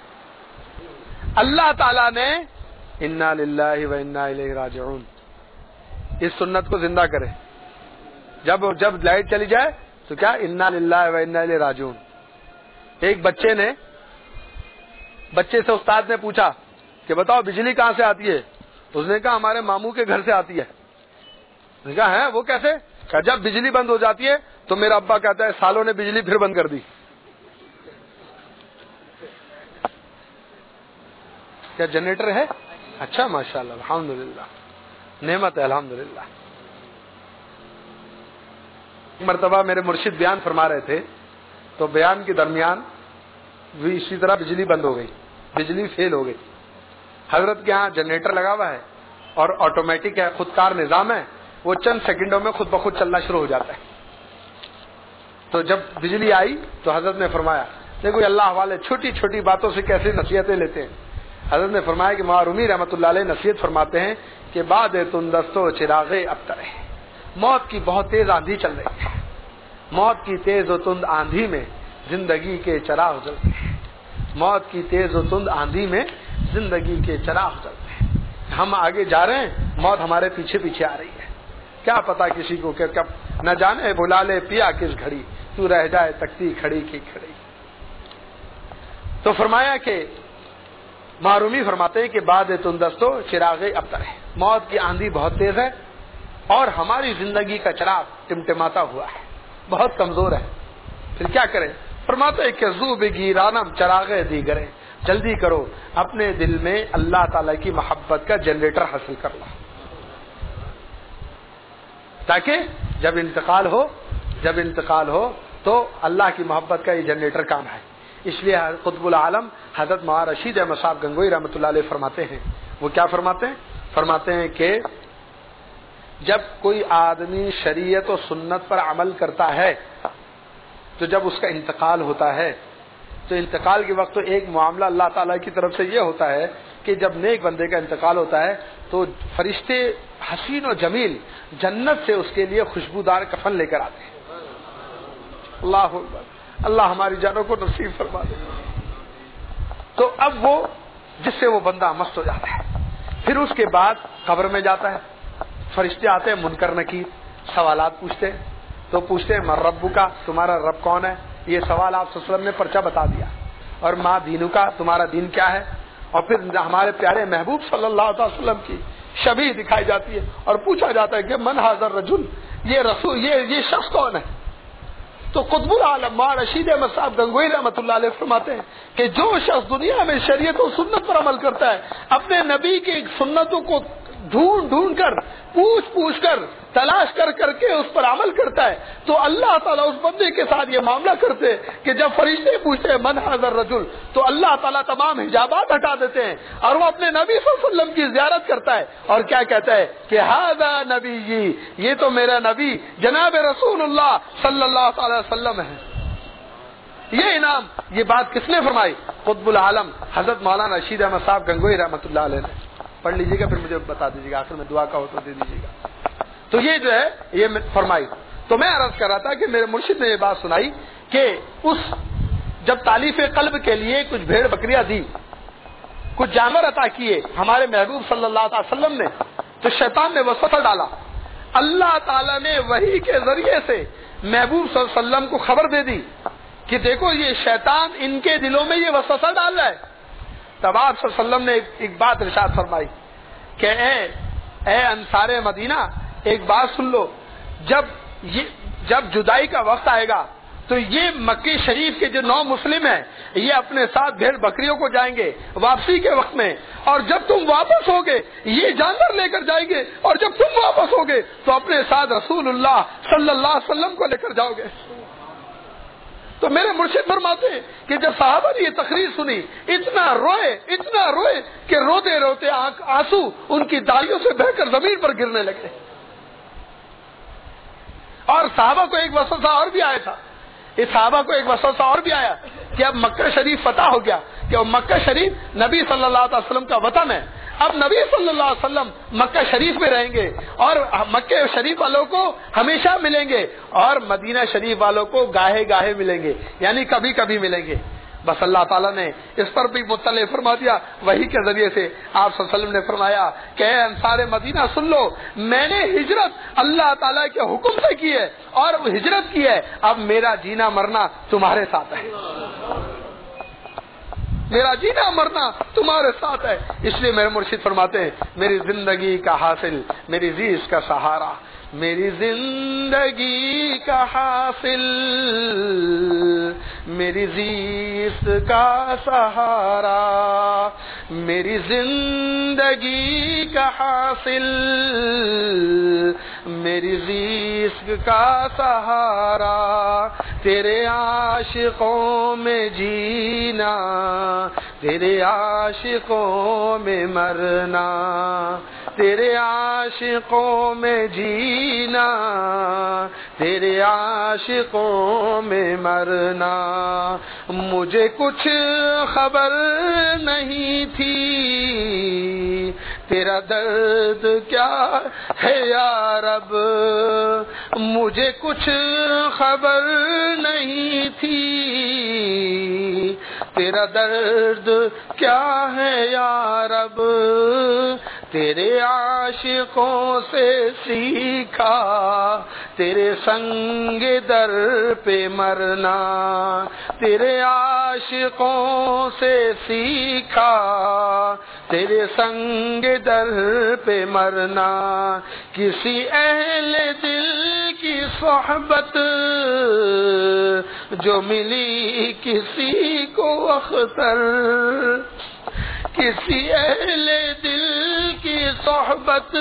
اللہ تعالیٰ نے انا للہ و انا الیہ راجعون اس سنت کو زندہ کرے۔ جب جب لائٹ چلی جائے تو کیا انا للہ و انا الیہ راجعون۔ ایک بچے نے بچے سے استاد نے پوچھا کہ بتاؤ بجلی کہاں سے آتی ہے؟ اس نے کہا ہمارے ماموں کے گھر سے آتی ہے۔ اس نے کہا ہے وہ کیسے؟ کہا جب بجلی بند ہو جاتی ہے تو میرا ابا کہتا ہے سالوں نے بجلی پھر بند کر دی۔ کیا جنریٹر ہے؟ اچھا ماشاءاللہ الحمدللہ، نعمت ہے الحمدللہ۔ مرتبہ میرے مرشد بیان فرما رہے تھے تو بیان کے درمیان بھی اسی طرح بجلی بند ہو گئی، بجلی فیل ہو گئی۔ حضرت کے یہاں جنریٹر لگا ہوا ہے اور آٹومیٹک ہے، خودکار نظام ہے، وہ چند سیکنڈوں میں خود بخود چلنا شروع ہو جاتا ہے۔ تو جب بجلی آئی تو حضرت نے فرمایا دیکھو اللہ والے چھوٹی چھوٹی باتوں سے کیسے نصیحتیں لیتے ہیں۔ حضرت نے فرمایا کہ مولانا رومی رحمۃ اللہ علیہ نصیحت فرماتے ہیں کہ بعد تم دستو چراغے اب ترے، موت کی بہت تیز آندھی چل رہی ہے، موت کی تیز و تند آندھی میں زندگی کے چراغ جلتے ہیں، موت کی تیز و تند آندھی میں زندگی کے چراغ جلتے ہیں۔ ہم آگے جا رہے ہیں، موت ہمارے پیچھے پیچھے آ رہی ہے، کیا پتا کسی کو کہ کب نہ جانے بلا لے پیا کس گھڑی، تو رہ جائے تکتی کھڑی کی کھڑی۔ تو فرمایا کہ معرومی فرماتے ہیں کہ بعد تم دستو چراغ ابتر ہے، موت کی آندھی بہت تیز ہے اور ہماری زندگی کا چراغ ٹمٹماتا ہوا ہے، بہت کمزور ہے، پھر کیا کریں؟ فرماتے ہیں کہ زو بگیرانم چراغ دیگرے، جلدی کرو اپنے دل میں اللہ تعالی کی محبت کا جنریٹر حاصل کر لو، تاکہ جب انتقال ہو جب انتقال ہو تو اللہ کی محبت کا یہ جنریٹر کام ہے۔ اس لیے قطب العالم حضرت مولانا رشید احمد صاحب گنگوئی رحمۃ اللہ علیہ فرماتے ہیں، وہ کیا فرماتے ہیں؟ فرماتے ہیں کہ جب کوئی آدمی شریعت و سنت پر عمل کرتا ہے تو جب اس کا انتقال ہوتا ہے تو انتقال کے وقت تو ایک معاملہ اللہ تعالیٰ کی طرف سے یہ ہوتا ہے کہ جب نیک بندے کا انتقال ہوتا ہے تو فرشتے حسین و جمیل جنت سے اس کے لیے خوشبودار کفن لے کر آتے ہیں۔ اللہ اکبر، اللہ ہماری جانوں کو نصیب فرما دے۔ تو اب وہ جس سے وہ بندہ مست ہو جاتا ہے، پھر اس کے بعد قبر میں جاتا ہے، فرشتے آتے ہیں منکر نکیر، سوالات پوچھتے ہیں، تو پوچھتے ہیں من ربو کا، تمہارا رب کون ہے؟ یہ سوال آپ صلی اللہ علیہ وسلم نے پرچہ بتا دیا، اور ماں دینو کا، تمہارا دین کیا ہے؟ اور پھر ہمارے پیارے محبوب صلی اللہ علیہ وسلم کی شبیہ دکھائی جاتی ہے اور پوچھا جاتا ہے کہ من ھذا الرجل، یہ رسول یہ یہ شخص کون ہے؟ تو قطب العالم مولانا رشید احمد صاحب گنگوئی رحمۃ اللہ علیہ فرماتے ہیں کہ جو شخص دنیا میں شریعت و سنت پر عمل کرتا ہے، اپنے نبی کی سنتوں کو ڈھونڈ ڈھونڈ کر پوچھ پوچھ کر تلاش کر کر کے اس پر عمل کرتا ہے تو اللہ تعالیٰ اس بندے کے ساتھ یہ معاملہ کرتے کہ جب فرشتے پوچھتے من ھذا الرجل تو اللہ تعالیٰ تمام حجابات ہٹا دیتے ہیں اور وہ اپنے نبی صلی اللہ علیہ وسلم کی زیارت کرتا ہے اور کیا کہتا ہے کہ ھذا نبی، یہ تو میرا نبی جناب رسول اللہ صلی اللہ تعالی وسلم ہے۔ یہ انعام، یہ بات کس نے فرمائی؟ قطب العالم حضرت مولانا رشید احمد صاحب گنگوئی رحمۃ اللہ علیہ نے۔ پڑھ لیجیے گا پھر مجھے بتا دیجیے گا، آخر میں دعا کا ہو تو دے دیجیے گا۔ تو یہ جو ہے یہ فرمائی، تو میں عرض کر رہا تھا کہ میرے مرشد نے یہ بات سنائی کہ اس جب تالیف قلب کے لیے کچھ بھیڑ بکریاں دی، کچھ جانور عطا کیے ہمارے محبوب صلی اللہ علیہ وسلم نے، تو شیطان نے وسوسہ ڈالا۔ اللہ تعالیٰ نے وحی کے ذریعے سے محبوب صلی اللہ علیہ وسلم کو خبر دے دی کہ دیکھو یہ شیطان ان کے دلوں میں یہ وسوسہ ڈال رہا ہے۔ تب آپ صلی اللہ علیہ وسلم نے ایک بات ارشاد فرمائی کہ اے اے انصار مدینہ ایک بات سن لو، جب یہ جب جدائی کا وقت آئے گا تو یہ مکہ شریف کے جو نو مسلم ہیں یہ اپنے ساتھ بھیڑ بکریوں کو جائیں گے واپسی کے وقت میں، اور جب تم واپس ہوگے یہ جانور لے کر جائیں گے، اور جب تم واپس ہوگے تو اپنے ساتھ رسول اللہ صلی اللہ علیہ وسلم کو لے کر جاؤ گے۔ تو میرے مرشد فرماتے ہیں کہ جب صحابہ نے یہ تقریر سنی اتنا روئے اتنا روئے کہ روتے روتے آنسو ان کی داڑھیوں سے بہہ کر زمین پر گرنے لگے۔ اور صحابہ کو ایک وسوسہ اور بھی آیا تھا، اس صحابہ کو ایک وسوسہ اور بھی آیا کہ اب مکہ شریف فتح ہو گیا، کہ اب مکہ شریف نبی صلی اللہ علیہ وسلم کا وطن ہے، اب نبی صلی اللہ علیہ وسلم مکہ شریف میں رہیں گے اور مکہ شریف والوں کو ہمیشہ ملیں گے اور مدینہ شریف والوں کو گاہے گاہے ملیں گے، یعنی کبھی کبھی ملیں گے۔ بس اللہ تعالیٰ نے اس پر بھی مطلع فرما دیا وحی کے ذریعے سے۔ آپ صلی اللہ علیہ وسلم نے فرمایا کہ اے انصار مدینہ سن لو، میں نے ہجرت اللہ تعالیٰ کے حکم سے کی ہے اور ہجرت کی ہے، اب میرا جینا مرنا تمہارے ساتھ ہے، میرا جینا مرنا تمہارے ساتھ ہے۔ اس لیے میرے مرشد فرماتے ہیں میری زندگی کا حاصل میری زیست کا سہارا، میری زندگی کا حاصل میری زیست کا سہارا، میری زندگی کا حاصل میری زیست کا سہارا، تیرے عاشقوں میں جینا تیرے عاشقوں میں مرنا، تیرے عاشقوں میں جینا تیرے عاشقوں میں مرنا، مجھے کچھ خبر نہیں تھی تیرا درد کیا ہے یا رب، مجھے کچھ خبر نہیں تھی تیرا درد کیا ہے یا رب، تیرے عاشقوں سے سیکھا تیرے سنگ در پہ مرنا، تیرے عاشقوں سے سیکھا تیرے سنگ در پہ مرنا، کسی اہل دل کی صحبت جو ملی کسی کو اختر، کسی اہل دل کی صحبت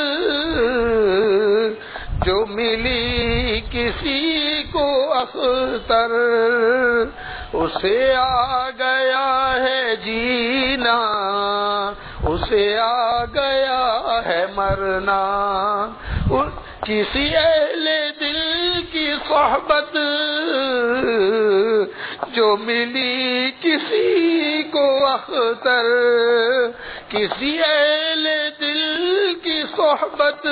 جو ملی کسی کو اختر، اسے آ گیا ہے جینا اسے آ گیا ہے مرنا، کسی اہل دل کی صحبت جو ملی کسی کو اختر، کسی اہل دل کی صحبت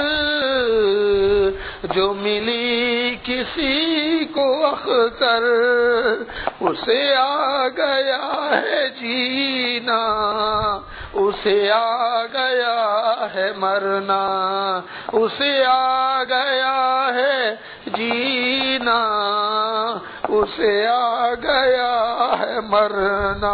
جو ملی کسی کو اختر، اسے آ گیا ہے جینا اسے آ گیا ہے مرنا، اسے آ گیا ہے جینا اسے آ گیا ہے مرنا۔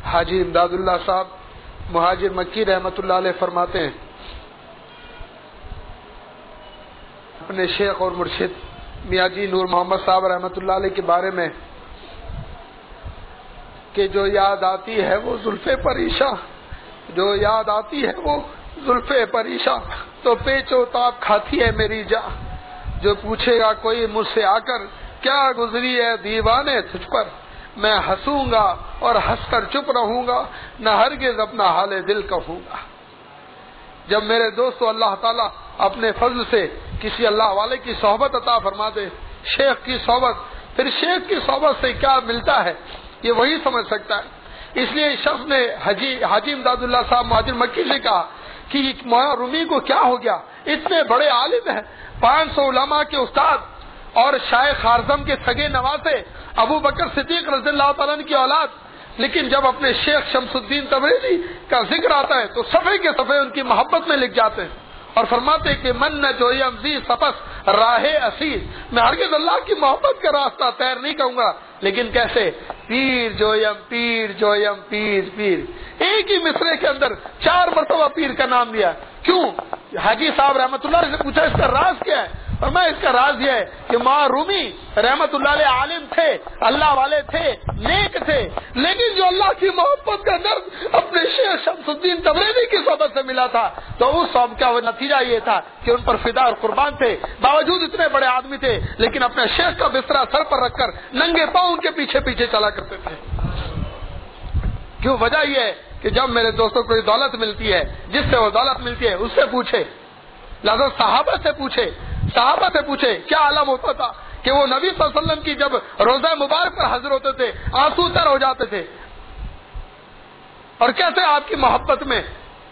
حاجی امداد اللہ صاحب مہاجر مکی رحمت اللہ علیہ فرماتے ہیں اپنے شیخ اور مرشد میاں جی نور محمد صاحب رحمت اللہ علیہ کے بارے میں کہ جو یاد آتی ہے وہ زلف پریشاں، جو یاد آتی ہے وہ زلف پریشاں، تو پیچو تاب کھاتی ہے میری جاں، جو پوچھے گا کوئی مجھ سے آ کر کیا گزری ہے دیوانے تجھ پر، میں ہنسوں گا اور ہنس کر چپ رہوں گا، نہ ہرگز اپنا حال دل کہوں گا۔ جب میرے دوستو اللہ تعالیٰ اپنے فضل سے کسی اللہ والے کی صحبت عطا فرما دے، شیخ کی صحبت، پھر شیخ کی صحبت سے کیا ملتا ہے یہ وہی سمجھ سکتا ہے۔ اس لیے اس شخص نے حاجی حاجی امداد اللہ صاحب مہاجر مکی سے کہا کہ مولانا رومی کو کیا ہو گیا، اتنے بڑے عالم ہیں، پانچ سو علماء کے استاد اور شیخ خارزم کے سگے نواسے، ابو بکر صدیق رضی اللہ تعالیٰ عنہ کی اولاد، لیکن جب اپنے شیخ شمس الدین تبریزی کا ذکر آتا ہے تو صفحے کے صفحے ان کی محبت میں لکھ جاتے ہیں اور فرماتے کہ من نہ جویم زی سپس راہ اسیر، میں ہرگز اللہ کی محبت کا راستہ طیر نہیں کہوں گا، لیکن کیسے، پیر جویم پیر جویم پیر پیر، ایک ہی مصرے کے اندر چار مرتبہ پیر کا نام لیا۔ کیوں؟ حاجی صاحب رحمت اللہ سے پوچھا اس کا راز کیا ہے، اور میں اس کا راز یہ ہے کہ ماں رومی رحمت اللہ علیہ عالم تھے، اللہ والے تھے، نیک تھے، لیکن جو اللہ کی محبت کا درد اپنے شیخ شمس الدین تبریزی کی صحبت سے ملا تھا تو اس صحبت کا وہ نتیجہ یہ تھا کہ ان پر فدا اور قربان تھے، باوجود اتنے بڑے آدمی تھے لیکن اپنے شیخ کا بسترا سر پر رکھ کر ننگے پاؤں ان کے پیچھے پیچھے چلا کرتے تھے۔ کیوں؟ وجہ یہ ہے کہ جب میرے دوستوں کو دولت ملتی ہے، جس سے وہ دولت ملتی ہے اس سے پوچھے، لہذا صحابہ سے پوچھے، صحابہ سے پوچھے کیا عالم ہوتا تھا کہ وہ نبی صلی اللہ علیہ وسلم کی جب روزہ مبارک پر حاضر ہوتے تھے آنسو تر ہو جاتے تھے، اور کیسے آپ کی محبت میں۔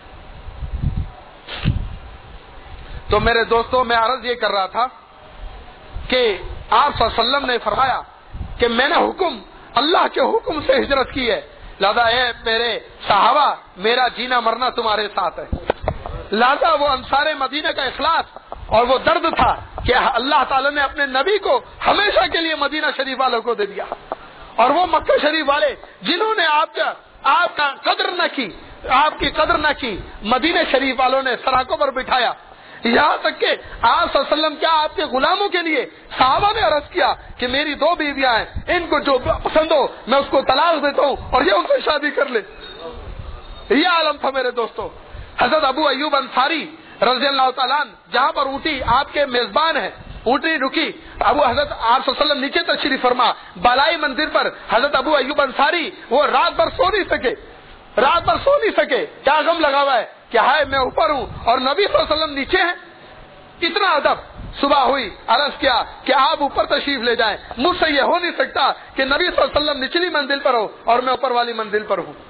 تو میرے دوستوں میں عرض یہ کر رہا تھا کہ آپ صلی اللہ علیہ وسلم نے فرمایا کہ میں نے حکم اللہ کے حکم سے ہجرت کی ہے، لہذا اے میرے صحابہ میرا جینا مرنا تمہارے ساتھ ہے۔ لہذا وہ انصار مدینہ کا اخلاص اور وہ درد تھا کہ اللہ تعالیٰ نے اپنے نبی کو ہمیشہ کے لیے مدینہ شریف والوں کو دے دیا، اور وہ مکہ شریف والے جنہوں نے آپ کا آپ کا قدر نہ کی، آپ کی قدر نہ کی، مدینہ شریف والوں نے سراکوں پر بٹھایا، یہاں تک کہ آپ صلی اللہ علیہ وسلم کیا آپ کے غلاموں کے لیے صحابہ نے عرض کیا کہ میری دو بیویاں ہیں، ان کو جو پسند ہو میں اس کو طلاق دیتا ہوں اور یہ ان سے شادی کر لے۔ یہ عالم تھا میرے دوستو۔ حضرت ابو ایوب انصاری رضی اللہ تعالیٰ عنہ جہاں پر اونٹی آپ کے میزبان ہیں، اونٹی رکی، ابو حضرت آپ صلی اللہ علیہ وسلم نیچے تشریف فرما، بالائی منزل پر حضرت ابو ایوب انصاری وہ رات بھر سو نہیں سکے، رات بھر سو نہیں سکے، کیا غم لگا ہوا ہے کہ ہائے میں اوپر ہوں اور نبی صلی اللہ علیہ وسلم نیچے ہیں۔ اتنا ادب، صبح ہوئی، عرض کیا کہ آپ اوپر تشریف لے جائیں، مجھ سے یہ ہو نہیں سکتا کہ نبی صلی اللہ علیہ وسلم نچلی منزل پر ہو اور میں اوپر والی منزل پر ہوں۔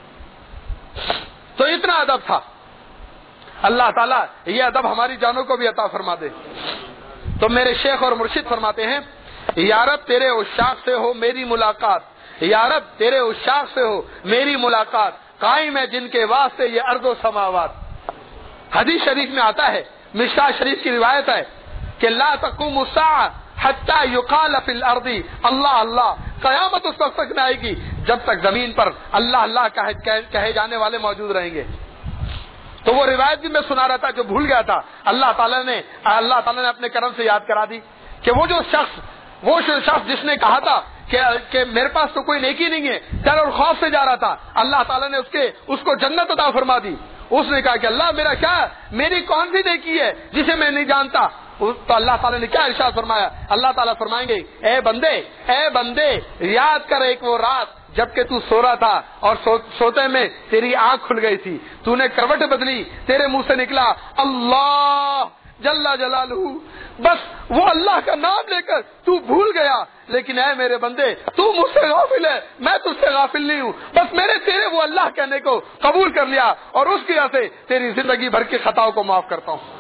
تو اتنا ادب تھا۔ اللہ تعالیٰ یہ ادب ہماری جانوں کو بھی عطا فرما دے۔ تو میرے شیخ اور مرشد فرماتے ہیں، یا رب تیرے عشاق سے ہو میری ملاقات، یا رب تیرے عشاق سے ہو میری ملاقات، قائم ہے جن کے واسطے یہ ارض و سماوات۔ حدیث شریف میں آتا ہے، مشکاۃ شریف کی روایت ہے کہ لا تقوم الساعة حتى يقال في الارض اللہ اللہ، قیامت اس وقت تک نہ آئے گی جب تک زمین پر اللہ اللہ کہے جانے والے موجود رہیں گے۔ تو وہ روایت بھی میں سنا رہا تھا جو بھول گیا تھا، اللہ تعالیٰ نے اللہ تعالیٰ نے اپنے کرم سے یاد کرا دی کہ وہ جو شخص وہ شخص جس نے کہا تھا کہ, کہ میرے پاس تو کوئی نیکی نہیں ہے، ڈر اور خوف سے جا رہا تھا، اللہ تعالیٰ نے اس کے اس کو جنت عطا فرما دی۔ اس نے کہا کہ اللہ میرا کیا میری کون سی نیکی ہے جسے میں نہیں جانتا؟ تو اللہ تعالیٰ نے کیا ارشاد فرمایا؟ اللہ تعالیٰ فرمائیں گے، اے بندے اے بندے یاد کر ایک وہ رات جبکہ تو سو رہا تھا اور سو, سوتے میں تیری آنکھ کھل گئی تھی، تو نے کروٹ بدلی، تیرے منہ سے نکلا اللہ جل جلالہ، بس وہ اللہ کا نام لے کر تو بھول گیا، لیکن اے میرے بندے تو مجھ سے غافل ہے، میں تجھ سے غافل نہیں ہوں، بس میرے تیرے وہ اللہ کہنے کو قبول کر لیا اور اس کی وجہ سے تیری زندگی بھر کی خطاؤں کو معاف کرتا ہوں۔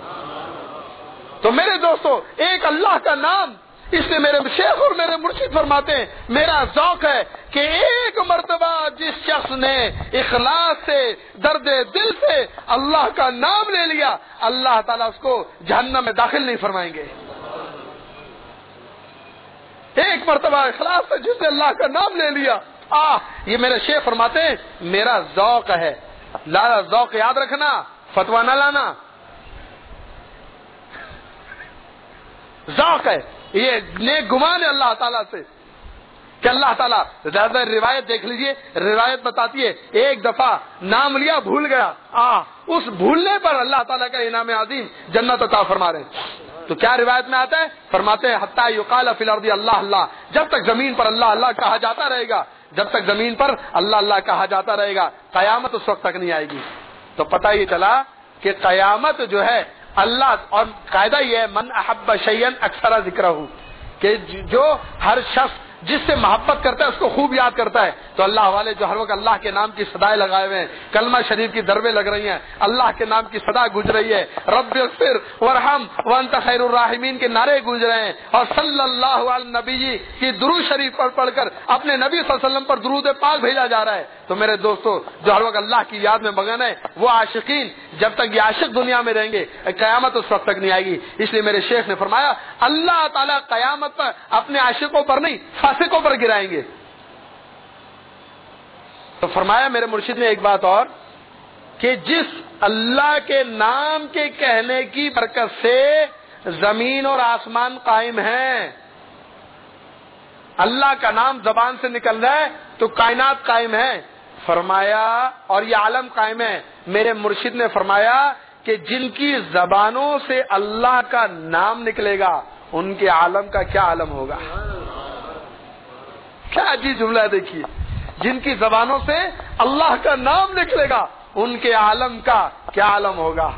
تو میرے دوستو ایک اللہ کا نام، اس لیے میرے شیخ اور میرے مرشد فرماتے ہیں میرا ذوق ہے کہ ایک مرتبہ جس شخص نے اخلاص سے درد دل سے اللہ کا نام لے لیا، اللہ تعالیٰ اس کو جہنم میں داخل نہیں فرمائیں گے۔ ایک مرتبہ اخلاص سے جس نے اللہ کا نام لے لیا آ یہ میرے شیخ فرماتے ہیں میرا ذوق ہے، لالا ذوق یاد رکھنا، فتوا نہ لانا، ذوق ہے، یہ نیک گمان ہے اللہ تعالیٰ سے کہ اللہ تعالیٰ زیادہ روایت دیکھ لیجئے، روایت بتاتی ہے ایک دفعہ نام لیا بھول گیا، آ اس بھولنے پر اللہ تعالیٰ کا انعام عظیم جنت عطا فرما رہے ہیں۔ تو کیا روایت میں آتا ہے؟ فرماتے ہیں حتی یقال فی الارض اللہ اللہ، جب تک زمین پر اللہ اللہ کہا جاتا رہے گا، جب تک زمین پر اللہ اللہ کہا جاتا رہے گا، قیامت اس وقت تک نہیں آئے گی۔ تو پتہ یہ چلا کہ قیامت جو ہے اللہ، اور قاعدہ یہ ہے من احب شیئا اکثر ذکرہ، کہ جو ہر شخص جس سے محبت کرتا ہے اس کو خوب یاد کرتا ہے۔ تو اللہ والے جو ہر وقت اللہ کے نام کی صدائیں لگائے ہوئے ہیں، کلمہ شریف کی ضربیں لگ رہی ہیں، اللہ کے نام کی صدا گونج رہی ہے، رب اغفر وارحم وانت خیر الراحمین کے نعرے گونج رہے ہیں، اور صلی اللہ علی النبی کی درود شریف پڑھ پڑھ کر اپنے نبی صلی اللہ علیہ وسلم پر درود پاک بھیجا جا رہا ہے۔ تو میرے دوستو جو ہر وقت اللہ کی یاد میں مگن ہے وہ عاشقین، جب تک یہ عاشق دنیا میں رہیں گے قیامت اس وقت تک نہیں آئے گی۔ اس لیے میرے شیخ نے فرمایا اللہ تعالیٰ قیامت پر اپنے عاشقوں پر نہیں فاسقوں پر گرائیں گے۔ تو فرمایا میرے مرشد نے ایک بات اور کہ جس اللہ کے نام کے کہنے کی برکت سے زمین اور آسمان قائم ہیں، اللہ کا نام زبان سے نکل رہا ہے تو کائنات قائم ہے، فرمایا اور یہ عالم قائم ہے۔ میرے مرشد نے فرمایا کہ جن کی زبانوں سے اللہ کا نام نکلے گا ان کے عالم کا کیا عالم ہوگا۔ کیا عجیب جملہ ہے، دیکھیے، جن کی زبانوں سے اللہ کا نام نکلے گا ان کے عالم کا کیا عالم ہوگا۔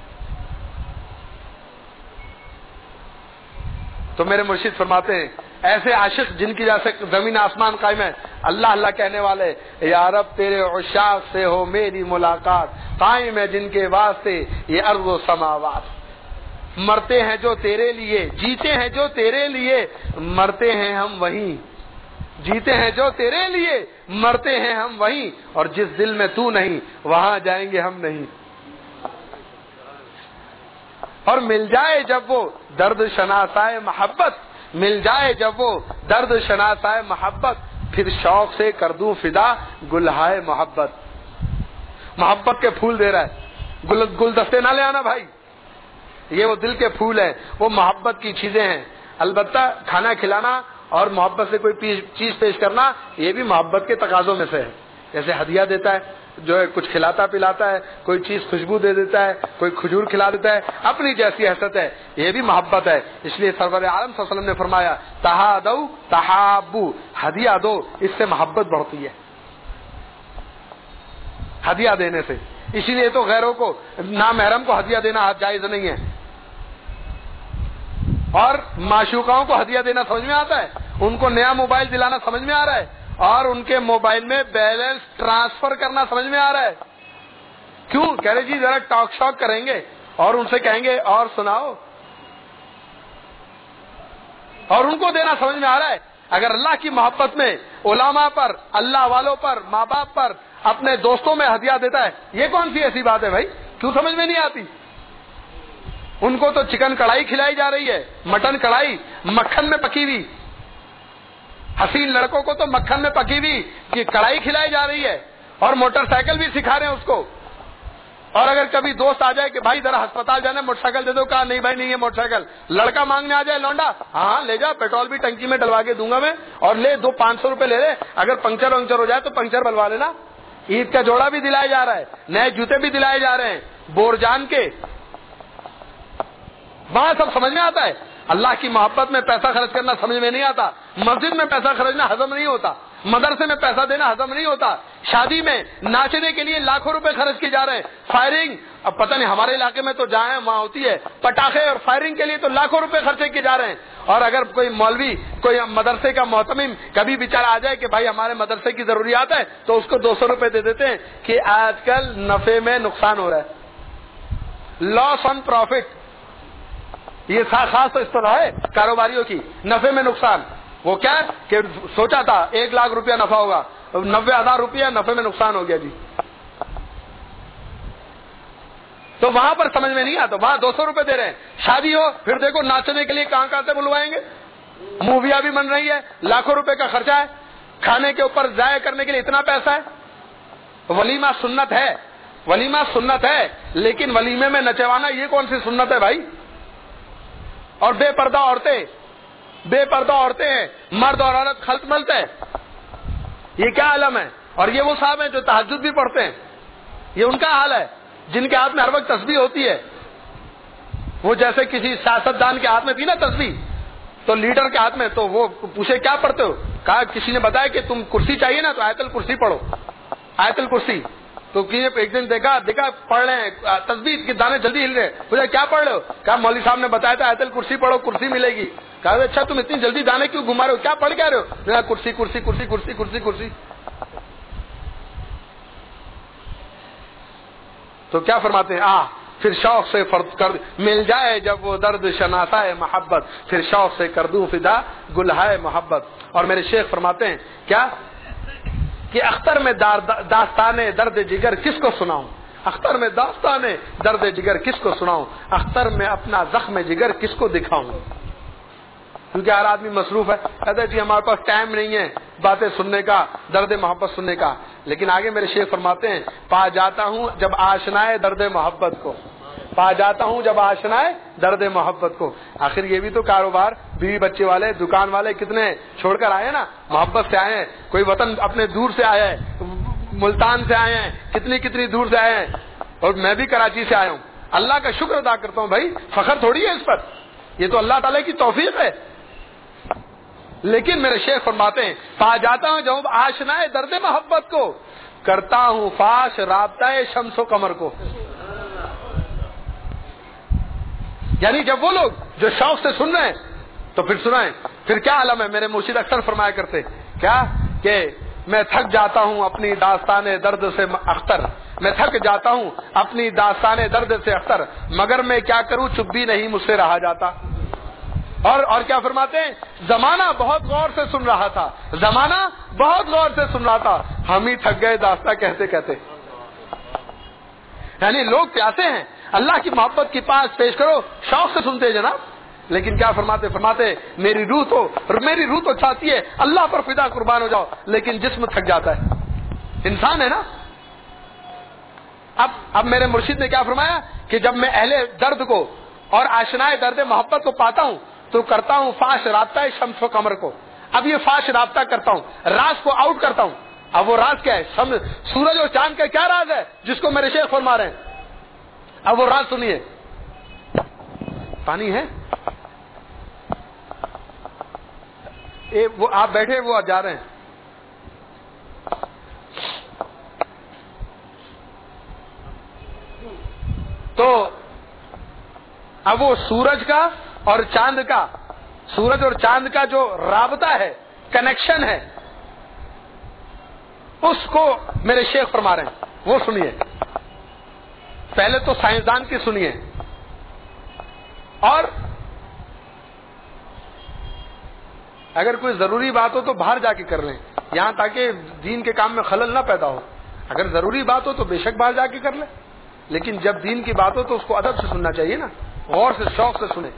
تو میرے مرشد فرماتے ہیں ایسے عاشق جن کی جیسے زمین آسمان قائم ہے، اللہ اللہ کہنے والے، یا رب تیرے عشاق سے ہو میری ملاقات، قائم ہے جن کے واسطے یہ ارض و سماوات، مرتے ہیں جو تیرے لیے، جیتے ہیں جو تیرے لیے، مرتے ہیں ہم وہیں، جیتے ہیں جو تیرے لیے، مرتے ہیں ہم وہیں، اور جس دل میں تو نہیں وہاں جائیں گے ہم نہیں۔ اور مل جائے جب وہ درد شناسائے محبت، مل جائے جب وہ درد شناسائے محبت، پھر شوق سے کر دوں فدا گلہائے محبت۔ محبت کے پھول دے رہا ہے، گل گلدستے نہ لے آنا بھائی، یہ وہ دل کے پھول ہیں، وہ محبت کی چیزیں ہیں۔ البتہ کھانا کھلانا اور محبت سے کوئی چیز پیش کرنا یہ بھی محبت کے تقاضوں میں سے ہے، جیسے ہدیہ دیتا ہے، جو ہے کچھ کھلاتا پلاتا ہے، کوئی چیز خوشبو دے دیتا ہے، کوئی کھجور کھلا دیتا ہے، اپنی جیسی حیثیت ہے، یہ بھی محبت ہے۔ اس لیے سرور عالم صلی اللہ علیہ وسلم نے فرمایا تہادو تحابو، ہدیہ دو، اس سے محبت بڑھتی ہے، ہدیہ دینے سے۔ اسی لیے تو غیروں کو، نامحرم کو ہدیہ دینا جائز نہیں ہے، اور معشوقاؤں کو ہدیہ دینا سمجھ میں آتا ہے، ان کو نیا موبائل دلانا سمجھ میں آ رہا ہے، اور ان کے موبائل میں بیلنس ٹرانسفر کرنا سمجھ میں آ رہا ہے۔ کیوں؟ کہہ رہے جی ذرا ٹاک شاک کریں گے اور ان سے کہیں گے اور سناؤ، اور ان کو دینا سمجھ میں آ رہا ہے۔ اگر اللہ کی محبت میں علماء پر، اللہ والوں پر، ماں باپ پر، اپنے دوستوں میں ہدیہ دیتا ہے، یہ کون سی ایسی بات ہے بھائی؟ کیوں سمجھ میں نہیں آتی؟ ان کو تو چکن کڑھائی کھلائی جا رہی ہے، مٹن کڑھائی مکھن میں پکی ہوئی، حسین لڑکوں کو تو مکھن میں پکی ہوئی کہ کڑھائی کھلائی جا رہی ہے، اور موٹر سائیکل بھی سکھا رہے ہیں اس کو۔ اور اگر کبھی دوست آ جائے کہ بھائی ذرا ہسپتال جانا ہے، موٹر سائیکل دے دو، کہا نہیں بھائی نہیں ہے موٹر سائیکل، لڑکا مانگنے آ جائے لونڈا، ہاں لے جا، پیٹرول بھی ٹنکی میں ڈلوا کے دوں گا میں، اور لے دو پانچ سو روپے لے لے، اگر پنکچر ونکچر ہو جائے تو پنکچر بلوا لینا۔ عید کا جوڑا بھی دلایا جا رہا ہے، نئے جوتے بھی دلائے جا رہے ہیں بور جان کے۔ وہاں سب سمجھ میں آتا ہے، اللہ کی محبت میں پیسہ خرچ کرنا سمجھ میں نہیں آتا، مسجد میں پیسہ خرچنا ہضم نہیں ہوتا، مدرسے میں پیسہ دینا ہضم نہیں ہوتا، شادی میں ناچنے کے لیے لاکھوں روپے خرچ کیے جا رہے ہیں، فائرنگ، اب پتہ نہیں ہمارے علاقے میں تو جہاں وہاں ہوتی ہے، پٹاخے اور فائرنگ کے لیے تو لاکھوں روپے خرچے کیے جا رہے ہیں۔ اور اگر کوئی مولوی، کوئی مدرسے کا محتمم کبھی بیچارہ آ جائے کہ بھائی ہمارے مدرسے کی ضروریات ہے، تو اس کو دو سو روپے دے دیتے ہیں کہ آج کل نفے میں نقصان ہو رہا ہے، لاس آن پروفٹ، یہ خاص تو اصطلاح ہے کاروباریوں کی، نفے میں نقصان۔ وہ کیا کہ سوچا تھا ایک لاکھ روپیہ نفع ہوگا، نبے ہزار روپیہ نفے میں نقصان ہو گیا جی۔ تو وہاں پر سمجھ میں نہیں آتا، وہاں دو سو روپے دے رہے ہیں، شادی ہو پھر دیکھو ناچنے کے لیے کہاں کہاں سے بلوائیں گے، موویاں بھی بن رہی ہے، لاکھوں روپے کا خرچہ ہے، کھانے کے اوپر ضائع کرنے کے لیے اتنا پیسہ ہے؟ ولیمہ سنت ہے، ولیمہ سنت ہے، لیکن ولیمے میں نچوانا یہ کون سی سنت ہے بھائی؟ اور بے پردہ عورتیں، بے پردہ عورتیں ہیں، مرد اور عورت خلط ملت ہے، یہ کیا عالم ہے؟ اور یہ وہ صاحب ہیں جو تہجد بھی پڑھتے ہیں، یہ ان کا حال ہے جن کے ہاتھ میں ہر وقت تسبیح ہوتی ہے. وہ جیسے کسی سیاستدان کے ہاتھ میں تھی نا تسبیح، تو لیڈر کے ہاتھ میں، تو وہ پوچھے کیا پڑھتے ہو؟ کہا کسی نے بتایا کہ تم کرسی چاہیے نا تو آیت الکرسی پڑھو، آیت الکرسی. تو ایک دن دیکھا دیکھا پڑھ رہے ہیں تسبیح کے دانے جلدی ہل رہے، پوچھا کیا پڑھ رہے ہو؟ کہا مولوی صاحب نے بتایا تھا آیت الکرسی پڑھو کرسی ملے گی. کہا اچھا تم اتنی جلدی دانے کیوں گھما رہے ہو، کیا پڑھ کیا رہے ہو؟ کہا کرسی کرسی کرسی کرسی کرسی کرسی. تو کیا فرماتے ہیں؟ آ پھر شوق سے فرد کر مل جائے جب وہ درد شناسائے محبت، پھر شوق سے کر دوں فدا گلہائے محبت. اور میرے شیخ فرماتے ہیں کیا کہ اختر میں داستان درد جگر کس کو سناؤں، اختر میں داستان درد جگر کس کو سناؤں، اختر میں اپنا زخم جگر کس کو دکھاؤں. کیونکہ ہر آدمی مصروف ہے، کہتے ہیں جی ہمارے پاس ٹائم نہیں ہے باتیں سننے کا، درد محبت سننے کا. لیکن آگے میرے شیخ فرماتے ہیں پا جاتا ہوں جب آشنائے درد محبت کو، پا جاتا ہوں جب آشنائے درد محبت کو. آخر یہ بھی تو کاروبار، بیوی بچے والے، دکان والے کتنے چھوڑ کر آئے نا، محبت سے آئے ہیں. کوئی وطن اپنے دور سے آیا ہے، ملتان سے آئے ہیں، کتنی کتنی دور سے آئے ہیں، اور میں بھی کراچی سے آیا ہوں. اللہ کا شکر ادا کرتا ہوں بھائی، فخر تھوڑی ہے اس پر، یہ تو اللہ تعالیٰ کی توفیق ہے. لیکن میرے شیخ فرماتے ہیں پا جاتا ہوں جب آشنائے درد محبت کو، کرتا ہوں فاش رابطہ شمس و قمر کو. یعنی جب وہ لوگ جو شوق سے سن رہے ہیں تو پھر سنائیں. پھر کیا عالم ہے؟ میرے مرشد اکثر فرمایا کرتے کیا کہ میں تھک جاتا ہوں اپنی داستان درد سے اختر، میں تھک جاتا ہوں اپنی داستان درد سے اختر، مگر میں کیا کروں چپ بھی نہیں مجھ سے رہا جاتا. اور اور کیا فرماتے ہیں؟ زمانہ بہت غور سے سن رہا تھا، زمانہ بہت غور سے سن رہا تھا، ہم ہی تھک گئے داستہ کہتے کہتے. یعنی لوگ پیاسے ہیں، اللہ کی محبت کی پاس پیش کرو، شوق سے سنتے جناب. لیکن کیا فرماتے فرماتے میری روح تو میری روح تو چاہتی ہے اللہ پر فدا قربان ہو جاؤ، لیکن جسم تھک جاتا ہے، انسان ہے نا. اب اب میرے مرشد نے کیا فرمایا کہ جب میں اہل درد کو اور آشنائے درد محبت کو پاتا ہوں تو کرتا ہوں فاش رابطہ شمس و قمر کو. اب یہ فاش رابطہ کرتا ہوں، راز کو آؤٹ کرتا ہوں. اب وہ راز کیا ہے؟ سورج اور چاند کا کیا راز ہے جس کو میرے شیخ فرما رہے ہیں؟ اب وہ راز سنیے. پانی ہے اے وہ آپ بیٹھے وہ جا رہے ہیں. تو اب وہ سورج کا اور چاند کا، سورج اور چاند کا جو رابطہ ہے، کنیکشن ہے، اس کو میرے شیخ فرما رہے ہیں. وہ سنیے. پہلے تو سائنسدان کی سنیے، اور اگر کوئی ضروری بات ہو تو باہر جا کے کر لیں یہاں، تاکہ دین کے کام میں خلل نہ پیدا ہو. اگر ضروری بات ہو تو بے شک باہر جا کے کر لیں، لیکن جب دین کی بات ہو تو اس کو ادب سے سننا چاہیے نا، غور سے شوق سے سنیں.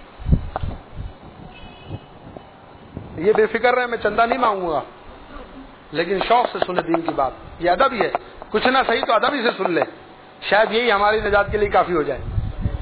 یہ بے فکر رہے میں چندہ نہیں مانگوں گا، لیکن شوق سے سنیں دین کی بات، یہ ادب ہی ہے. کچھ نہ صحیح تو ادب ہی سے سن لیں، شاید یہی ہماری نجات کے لیے کافی ہو جائے.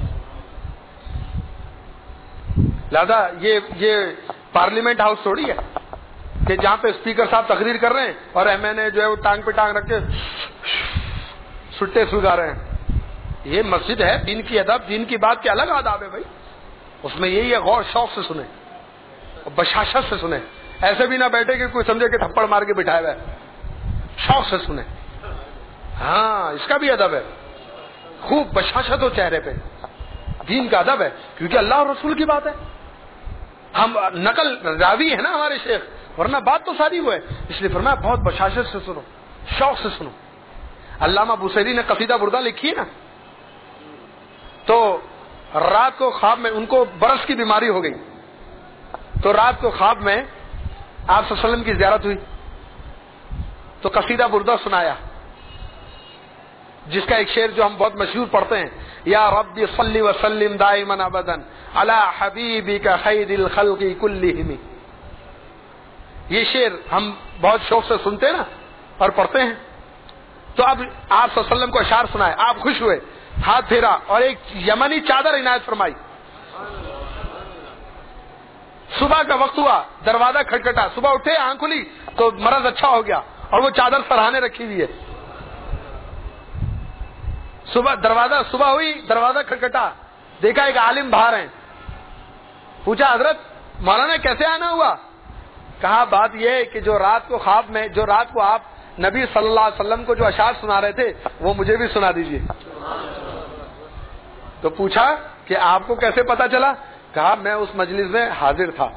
لہذا یہ یہ پارلیمنٹ ہاؤس تھوڑی ہے کہ جہاں پہ اسپیکر صاحب تقریر کر رہے ہیں اور ایم این اے جو ہے وہ ٹانگ پہ ٹانگ رکھ کے سٹے سگا رہے ہیں. یہ مسجد ہے، دین کی ادب، دین کی بات کے الگ آداب ہے بھائی. اس میں یہی ہے غور شوق سے سنیں، بشاشت سے سنیں. ایسے بھی نہ بیٹھے کہ کوئی سمجھے کہ تھپڑ مار کے بٹھایا ہوا ہے. شوق سے سنیں. ہاں اس کا بھی ادب ہے، خوب بشاشت ہو چہرے پہ. دین کا ادب ہے کیونکہ اللہ اور رسول کی بات ہے. ہم نقل راوی ہے نا ہمارے شیخ، ورنہ بات تو ساری وہ ہے. اس لیے فرمایا بہت بشاشت سے سنو، شوق سے سنو. علامہ بوسیری نے قصیدہ بردہ لکھی نا، تو رات کو خواب میں ان کو برس کی بیماری ہو گئی، تو رات کو خواب میں آپ صلی اللہ علیہ وسلم کی زیارت ہوئی تو قصیدہ بردہ سنایا، جس کا ایک شعر جو ہم بہت مشہور پڑھتے ہیں، یا رب صلی وسلم دائما ابدا علی حبیبک خیر الخلق کلہم. یہ شعر ہم بہت شوق سے سنتے نا اور پڑھتے ہیں. تو اب آپ صلی اللہ علیہ وسلم کو اشعار سنائے, آپ خوش ہوئے, ہاتھ پھیرا اور ایک یمنی چادر عنایت فرمائی. صبح کا وقت ہوا, دروازہ کھٹکھٹا, صبح اٹھے آنکھ کھلی تو مرض اچھا ہو گیا اور وہ چادر سرہانے رکھی ہوئی ہے. صبح دروازہ صبح ہوئی, دروازہ کھٹکھٹا, دیکھا ایک عالم باہر ہیں. پوچھا حضرت مولانا کیسے آنا ہوا؟ کہا بات یہ ہے کہ جو رات کو خواب میں, جو رات کو آپ نبی صلی اللہ علیہ وسلم کو جو اشعار سنا رہے تھے وہ مجھے بھی سنا دیجئے. تو پوچھا کہ آپ کو کیسے پتا چلا؟ کہا میں اس مجلس میں حاضر تھا.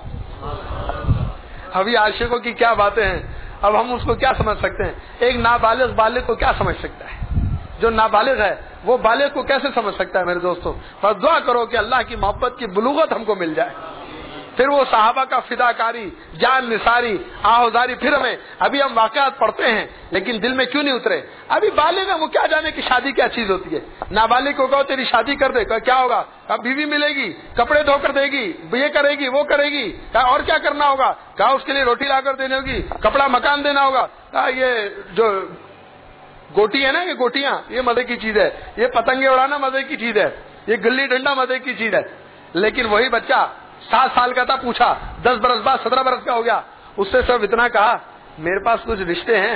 ابھی عاشقوں کی کیا باتیں ہیں, اب ہم اس کو کیا سمجھ سکتے ہیں؟ ایک نابالغ بالغ کو کیا سمجھ سکتا ہے؟ جو نابالغ ہے وہ بالغ کو کیسے سمجھ سکتا ہے؟ میرے دوستوں بس دعا کرو کہ اللہ کی محبت کی بلوغت ہم کو مل جائے. پھر وہ صحابہ کا فداکاری, جان نثاری, آہوزاری. پھر ہمیں ابھی ہم واقعات پڑھتے ہیں لیکن دل میں کیوں نہیں اترے؟ ابھی بالغ ہے وہ کیا جانے کہ شادی کیا چیز ہوتی ہے. نابالغ کو کہو تیری شادی کر دے, کیا ہوگا؟ اب بیوی ملے گی, کپڑے دھو کر دے گی, یہ کرے گی وہ کرے گی. کہا اور کیا کرنا ہوگا؟ کہا اس کے لیے روٹی لا کر دینے ہوگی, کپڑا مکان دینا ہوگا. کہا یہ جو گوٹی ہے نا, یہ گوٹیاں یہ مزے کی چیز ہے, یہ پتنگیں اڑانا مزے کی چیز ہے, یہ گلی ڈنڈا مزے کی چیز ہے. لیکن وہی بچہ سات سال کا تھا, پوچھا دس برس بعد سترہ برس کا ہو گیا, اس سے صرف اتنا کہا میرے پاس کچھ رشتے ہیں,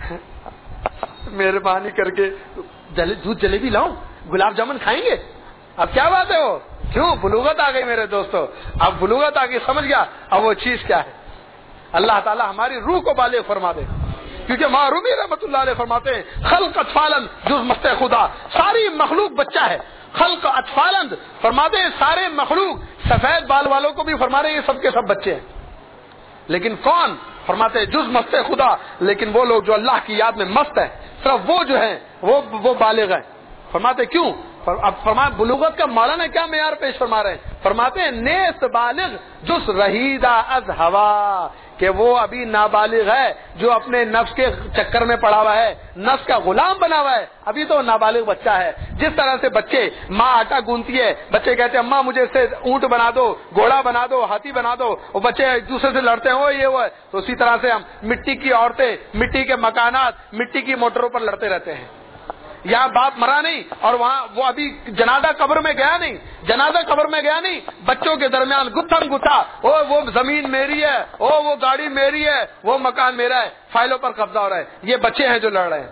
مہربانی کر کے دودھ جلیبی لاؤں, گلاب جامن کھائیں گے. اب کیا بات ہے وہ, کیوں بلوغت آ گئی میرے دوستو, اب بلوغت آ گئی, سمجھ گیا اب وہ چیز کیا ہے. اللہ تعالیٰ ہماری روح کو بالغ فرما دے, کیونکہ معرومی رحمت اللہ علیہ فرماتے ہیں خلق اطفالن جز مست خدا, ساری مخلوق بچہ ہے. خلق اطفالند فرماتے ہیں سارے مخلوق, سفید بال والوں کو بھی فرما رہے ہیں یہ سب کے سب بچے ہیں. لیکن کون؟ فرماتے ہیں جز مست خدا, لیکن وہ لوگ جو اللہ کی یاد میں مست ہے صرف وہ جو ہیں وہ وہ بالغ ہیں. فرماتے کیوں؟ اب فرما بلوغت کا مولانا کیا معیار پیش فرما رہے ہیں؟ فرماتے ہیں نیست بالغ جس رہیدہ از ہوا, کہ وہ ابھی نابالغ ہے جو اپنے نفس کے چکر میں پڑا ہوا ہے, نفس کا غلام بنا ہوا ہے, ابھی تو نابالغ بچہ ہے. جس طرح سے بچے ماں آٹا گونتی ہے, بچے کہتے ہیں اماں مجھے اس سے اونٹ بنا دو, گھوڑا بنا دو, ہاتھی بنا دو, وہ بچے ایک دوسرے سے لڑتے ہیں وہ یہ وہ ہے. تو اسی طرح سے ہم مٹی کی عورتیں, مٹی کے مکانات, مٹی کی موٹروں پر لڑتے رہتے ہیں. یہاں باپ مرا نہیں اور وہاں وہ ابھی جنازہ قبر میں گیا نہیں, جنازہ قبر میں گیا نہیں, بچوں کے درمیان گتھم گتھا, او وہ زمین میری ہے, او وہ گاڑی میری ہے, وہ مکان میرا ہے, فائلوں پر قبضہ ہو رہا ہے. یہ بچے ہیں جو لڑ رہے ہیں.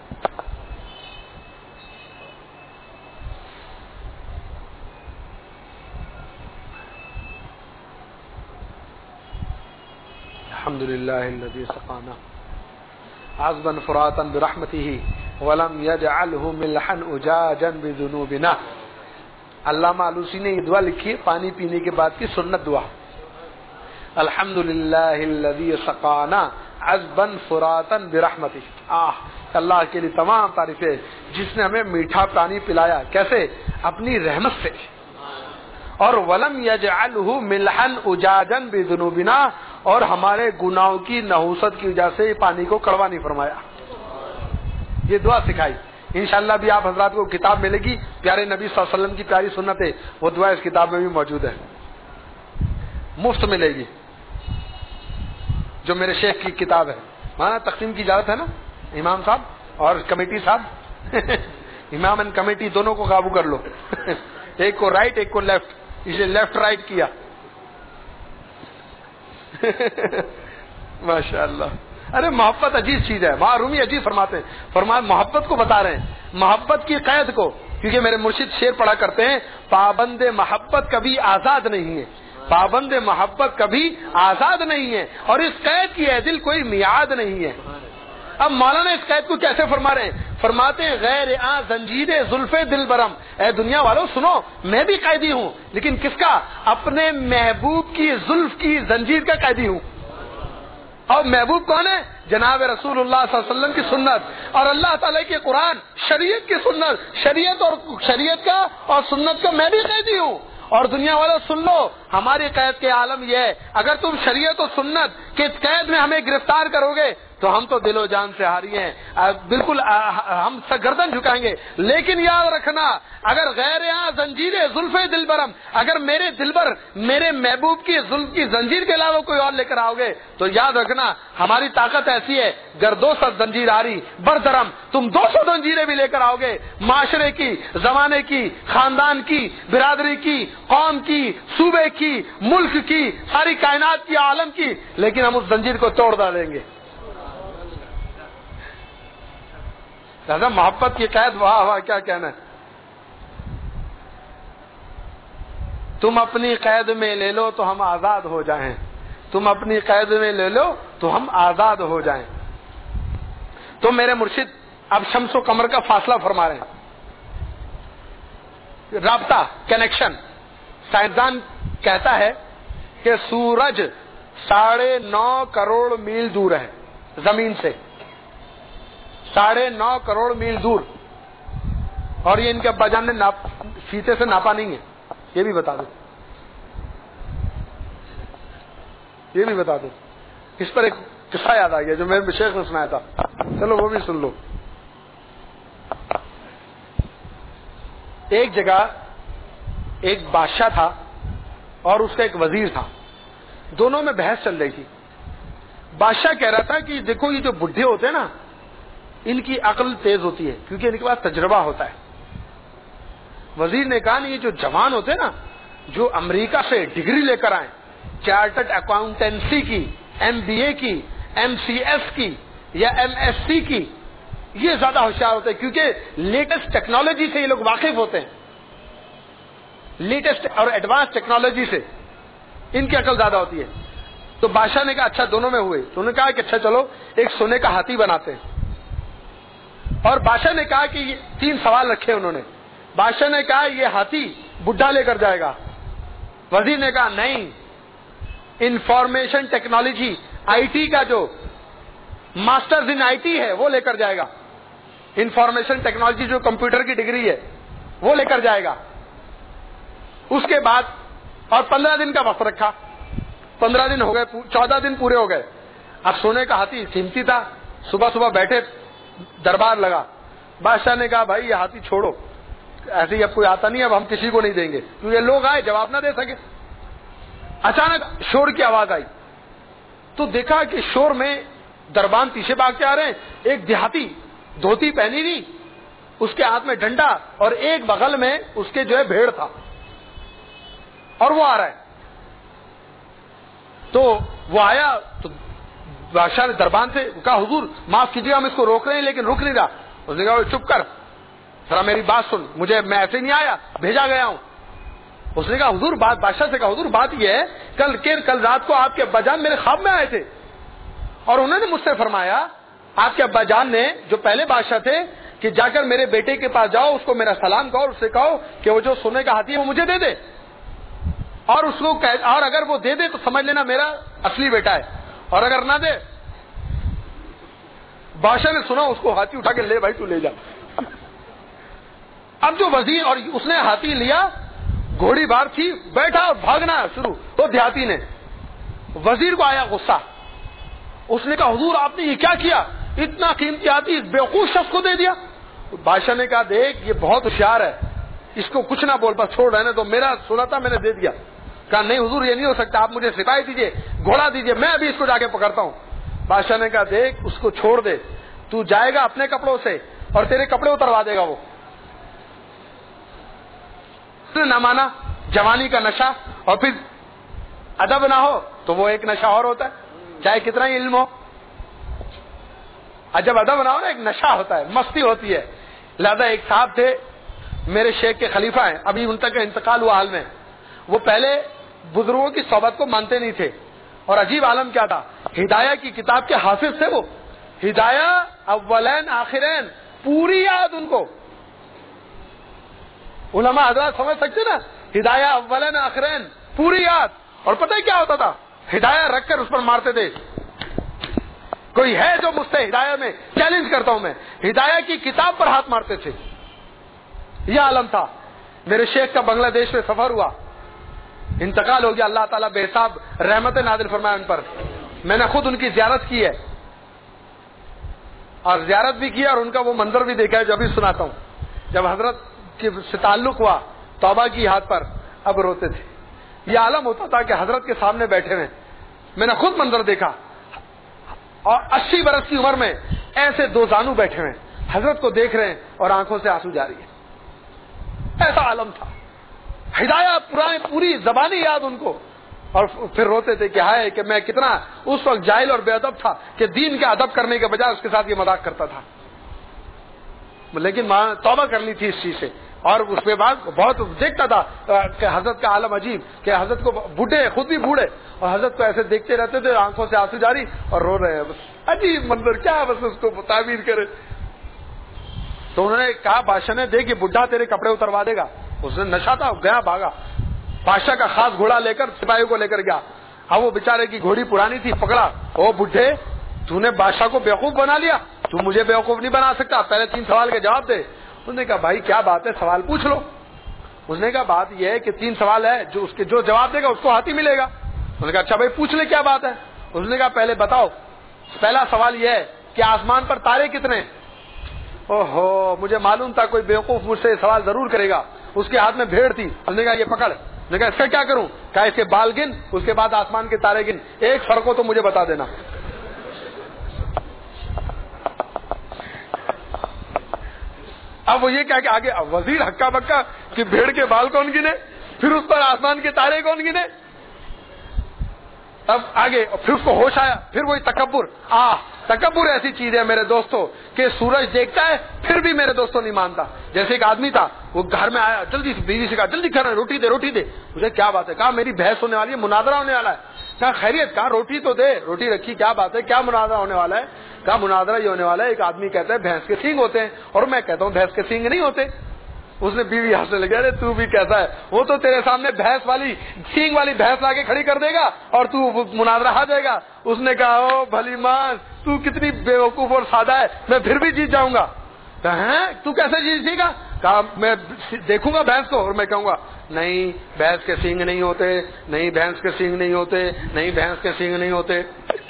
الحمدللہ الذی سقانا عذبا فراتا برحمتہ ولم يجعله ملحا اجاجا بذنوبنا. علامہ آلوسی نے یہ دعا لکھی ہے پانی پینے کے بعد کی سنت دعا. الحمدللہ الذی سقانا عذبا فراتا برحمتہ. آہ اللہ کے لیے تمام تعریفیں جس نے ہمیں میٹھا پانی پلایا. کیسے؟ اپنی رحمت سے. اور ولم یجعلہ ملحا اجاجا بذنوبنا, اور ہمارے گناہوں کی نحوست کی وجہ سے پانی کو کڑوا نہیں فرمایا. یہ دعا سکھائی. انشاءاللہ بھی آپ حضرات کو کتاب ملے گی, پیارے نبی صلی اللہ علیہ وسلم کی پیاری سنت ہے, وہ دعا اس کتاب میں بھی موجود ہے, مفت ملے گی, جو میرے شیخ کی کتاب ہے. مانا تقسیم کی اجازت ہے نا امام صاحب اور کمیٹی صاحب, امام اینڈ کمیٹی دونوں کو قابو کر لو, ایک کو رائٹ ایک کو لیفٹ, اسے لیفٹ رائٹ کیا. ماشاء اللہ. ارے محبت عجیب چیز ہے. وہاں رومی عجیب فرماتے ہیں, فرما محبت کو بتا رہے ہیں, محبت کی قید کو, کیونکہ میرے مرشد شعر پڑھا کرتے ہیں پابند محبت کبھی آزاد نہیں ہے, پابند محبت کبھی آزاد نہیں ہے, اور اس قید کی ہے دل کوئی میعاد نہیں ہے. اب مولانا اس قید کو کیسے فرما رہے ہیں؟ فرماتے ہیں غیر آ زنجیر زلف دل برم. اے دنیا والوں سنو, میں بھی قیدی ہوں, لیکن کس کا؟ اپنے محبوب کی زلف کی زنجیر کا قیدی ہوں. اور محبوب کون ہے؟ جناب رسول اللہ صلی اللہ علیہ وسلم کی سنت, اور اللہ تعالیٰ کے قرآن, شریعت کی سنت, شریعت اور شریعت کا اور سنت کا میں بھی قیدی ہوں. اور دنیا والوں سن لو, ہماری قید کے عالم یہ ہے, اگر تم شریعت و سنت کے قید میں ہمیں گرفتار کرو گے تو ہم تو دل و جان سے ہاری ہیں, بالکل ہم گردن جھکائیں گے. لیکن یاد رکھنا, اگر غیر یہاں زنجیر زلف دلبرم, اگر میرے دلبر میرے محبوب کی زلف کی زنجیر کے علاوہ کوئی اور لے کر آؤ گے تو یاد رکھنا ہماری طاقت ایسی ہے, گر دو سو زنجیر آری بردرم, تم دو سو زنجیریں بھی لے کر آؤ گے, معاشرے کی, زمانے کی, خاندان کی, برادری کی, قوم کی, صوبے کی, ملک کی, ساری کائنات کی, عالم کی, لیکن ہم اس زنجیر کو توڑ ڈالیں گے. لہذا محبت کی قید, واہ واہ کیا کہنا ہے. تم اپنی قید میں لے لو تو ہم آزاد ہو جائیں, تم اپنی قید میں لے لو تو ہم آزاد ہو جائیں. تو میرے مرشد اب شمس و قمر کا فاصلہ فرما رہے ہیں, رابطہ, کنیکشن. سائنسدان کہتا ہے کہ سورج ساڑھے نو کروڑ میل دور ہے زمین سے, ساڑھے نو کروڑ میل دور, اور یہ ان کے ابا جان نے ناپ, فیتے سے ناپا نہیں ہے. یہ بھی بتا دو, یہ بھی بتا دو. اس پر ایک قصہ یاد آ گیا جو میرے شیخ نے سنایا تھا, چلو وہ بھی سن لو. ایک جگہ ایک بادشاہ تھا اور اس کا ایک وزیر تھا, دونوں میں بحث چل رہی تھی. بادشاہ کہہ رہا تھا کہ دیکھو یہ جو بڈھے ہوتے ہیں نا, ان کی عقل تیز ہوتی ہے کیونکہ ان کے پاس تجربہ ہوتا ہے. وزیر نے کہا یہ جو جوان ہوتے ہیں نا, جو امریکہ سے ڈگری لے کر آئے, چارٹرڈ اکاؤنٹنسی کی, ایم بی اے کی, ایم سی ایس کی یا ایم ایس سی کی, یہ زیادہ ہوشیار ہوتے ہیں کیونکہ لیٹسٹ ٹیکنالوجی سے یہ لوگ واقف ہوتے ہیں, لیٹسٹ اور ایڈوانس ٹیکنالوجی سے ان کی عقل زیادہ ہوتی ہے. تو بادشاہ نے کہا اچھا دونوں میں ہوئے, تو انہوں نے کہا کہ اچھا چلو ایک سونے کا ہاتھی بناتے ہیں. اور بادشاہ نے کہا کہ یہ تین سوال رکھے انہوں نے. بادشاہ نے کہا یہ ہاتھی بڈھا لے کر جائے گا. وزیر نے کہا نہیں, انفارمیشن ٹیکنالوجی, آئی ٹی کا جو ماسٹرز ان آئی ٹی ہے وہ لے کر جائے گا. انفارمیشن ٹیکنالوجی جو کمپیوٹر کی ڈگری ہے وہ لے کر جائے گا. اس کے بعد اور پندرہ دن کا وقت رکھا, پندرہ دن ہو گئے, چودہ دن پورے ہو گئے. اب سونے کا ہاتھی قیمتی تھا, صبح صبح بیٹھے, دربار لگا. بادشاہ نے کہا بھائی یہ ہاتھی چھوڑو, ایسے ہی اب کوئی آتا نہیں, اب ہم کسی کو نہیں دیں گے کیونکہ لوگ آئے جواب نہ دے سکے. اچانک شور کی آواز آئی تو دیکھا کہ شور میں دربان پیچھے بھاگ کے آ رہے ہیں. ایک دیہاتی دھوتی پہنی ہوئی, اس کے ہاتھ میں ڈنڈا اور ایک بغل میں اس کے جو ہے بھیڑ تھا, اور وہ آ رہا ہے. تو وہ آیا تو بادشاہ نے دربان سے کہا حضور معاف کیجیے ہم اس کو روک رہے ہیں لیکن رک نہیں رہا. اس نے کہا چپ کر, ذرا میری بات سن, مجھے میں ایسے نہیں آیا, بھیجا گیا ہوں. اس نے کہا حضور بات, بادشاہ سے کہا حضور بات یہ ہے کل کے کل رات کو آپ کے ابا جان میرے خواب میں آئے تھے اور انہوں نے مجھ سے فرمایا آپ کے ابا جان نے جو پہلے بادشاہ تھے کہ جا کر میرے بیٹے کے پاس جاؤ, اس کو میرا سلام کہو, اس سے کہو کہ وہ جو سونے کا ہاتھی ہے وہ مجھے دے دے, اور اس کو اور اگر وہ دے دے تو سمجھ لینا میرا اصلی بیٹا ہے, اور اگر نہ دے. بادشاہ نے سنا, اس کو ہاتھی اٹھا کے لے بھائی تو لے جا. اب جو وزیر, اور اس نے ہاتھی لیا, گھوڑی بار تھی, بیٹھا اور بھاگنا شروع. تو دیہاتی نے, وزیر کو آیا غصہ, اس نے کہا حضور آپ نے یہ کیا کیا, اتنا قیمتی ہاتھی اس بیوقوف شخص کو دے دیا. بادشاہ نے کہا دیکھ یہ بہت ہوشیار ہے, اس کو کچھ نہ بول, بس چھوڑ رہنے تو, میرا سنا تھا میں نے دے دیا. کہا نہیں حضور یہ نہیں ہو سکتا, آپ مجھے سپاہی دیجیے, گھوڑا دیجیے, میں ابھی اس کو جا کے پکڑتا ہوں. بادشاہ نے کہا دیکھ اس کو چھوڑ دے, تو جائے گا اپنے کپڑوں سے اور تیرے کپڑے اتروا دے گا وہ. نہ مانا, جوانی کا نشہ, اور پھر ادب نہ ہو تو وہ ایک نشہ اور ہوتا ہے, چاہے کتنا ہی علم ہو. جب ادب نہ ہو نا ایک نشہ ہوتا ہے, مستی ہوتی ہے. لہذا ایک صاحب تھے میرے شیخ کے خلیفہ ہیں, ابھی ان تک انتقال ہوا حال میں. وہ پہلے بزرگوں کی صحبت کو مانتے نہیں تھے, اور عجیب عالم کیا تھا, ہدایہ کی کتاب کے حافظ تھے وہ. ہدایہ اولین آخرین پوری یاد ان کو, علماء حضرات سمجھ سکتے نا, ہدایہ اولین آخرین پوری یاد. اور پتہ ہے کیا ہوتا تھا, ہدایہ رکھ کر اس پر مارتے تھے. کوئی ہے جو مجھ سے ہدایہ میں چیلنج کرتا ہوں میں, ہدایہ کی کتاب پر ہاتھ مارتے تھے. یہ عالم تھا. میرے شیخ کا بنگلہ دیش میں سفر ہوا, انتقال ہو گیا, اللہ تعالیٰ بے حساب رحمت نازل فرمائے ان پر. میں نے خود ان کی زیارت کی ہے. اور زیارت بھی کی اور ان کا وہ منظر بھی دیکھا ہے جو ابھی سناتا ہوں. جب حضرت سے تعلق ہوا توبہ کی ہاتھ پر, اب روتے تھے. یہ عالم ہوتا تھا کہ حضرت کے سامنے بیٹھے ہوئے, میں نے خود منظر دیکھا, اور اسی برس کی عمر میں ایسے دو زانو بیٹھے ہوئے حضرت کو دیکھ رہے ہیں اور آنکھوں سے آنسو جاری ہے. ایسا عالم تھا, ہدایت پرانی پوری زبانی یاد ان کو, اور پھر روتے تھے کہ ہائے کہ میں کتنا اس وقت جاہل اور بے ادب تھا کہ دین کا ادب کرنے کے بجائے اس کے ساتھ یہ مذاق کرتا تھا. لیکن توبہ کر لی تھی اس چیز سے, اور اس کے بعد بہت دیکھتا تھا کہ حضرت کا عالم عجیب, کہ حضرت کو بوڑھے خود بھی بوڑھے اور حضرت کو ایسے دیکھتے رہتے تھے, آنکھوں سے آنسو جاری اور رو رہے ہیں. بس عجیب منظر, کیا بس اس کو تعبیر کرے. تو انہوں نے کہا بادشاہ نے, دیکھ یہ بڈھا تیرے کپڑے اتروا دے گا. اس نے نشہ تھا, گیا بھاگا, بادشاہ کا خاص گھوڑا لے کر سپاہیوں کو لے کر گیا. اب وہ بیچارے کی گھوڑی پرانی تھی, پکڑا, او بڈھے تو نے بادشاہ کو بیوقوف بنا لیا, تو مجھے بیوقوف نہیں بنا سکتا, پہلے تین سوال کے جواب دے. انہوں نے کہا بھائی کیا بات ہے, سوال پوچھ لو. اس نے کہا بات یہ ہے کہ تین سوال ہے, جو اس کے جو جواب دے گا اس کو ہاتھی ملے گا. انہوں نے کہا اچھا بھائی پوچھ لے کیا بات ہے. اس نے کہا پہلے بتاؤ, پہلا سوال یہ ہے کہ آسمان پر تارے کتنے. اوہو, مجھے معلوم تھا کوئی بیوقوف مجھ سے سوال ضرور کرے گا. اس کے ہاتھ میں بھیڑ تھی. اس نے کہا یہ پکڑ. نے کہا اس کا کیا کروں. کہا اس کے بال گن, اس کے بعد آسمان کے تارے گن, ایک فرق ہو تو مجھے بتا دینا. اب وہ یہ کہا کہ آگے وزیر ہکا بکا کہ بھیڑ کے بال کون گنے, پھر اس پر آسمان کے تارے کون گنے. اب آگے پھر اس کو ہوش آیا, پھر وہی تکبر. آ تکبر ایسی چیز ہے میرے دوستوں کہ سورج دیکھتا ہے پھر بھی میرے دوستوں نہیں مانتا. جیسے ایک آدمی تھا, وہ گھر میں آیا, جلدی بیوی سے کہا جلدی کھانا, روٹی دے روٹی دے. مجھے کیا بات ہے, کہا میری بحث ہونے والی ہے, مناظرہ ہونے والا ہے. کہا خیریت, کہا روٹی تو دے. روٹی رکھی, کیا بات ہے, کیا مناظرہ ہونے والا ہے. کہا مناظرہ یہ ہونے والا ہے, ایک آدمی کہتا ہے بھینس کے سینگ ہوتے ہیں, اور میں کہتا ہوں بھینس کے سینگ نہیں ہوتے. اس نے بیوی ہنسنے لگی, ارے تو بھی کیسا ہے, وہ تو تیرے سامنے بھینس والی سینگ والی بھینس لا کے کھڑی کر دے گا اور تو مناظرہ ہار جائے گا. اس نے کہا او بھلی ماں, تو کتنی بیوقوف اور سادہ ہے, میں پھر بھی جیت جاؤں گا. تو کیسے جیتے گا. کہا میں دیکھوں گا بھینس کو اور میں کہوں گا نہیں بھینس کے سینگ نہیں ہوتے, نہیں بھینس کے سینگ نہیں ہوتے, نہیں بھینس کے سینگ نہیں ہوتے.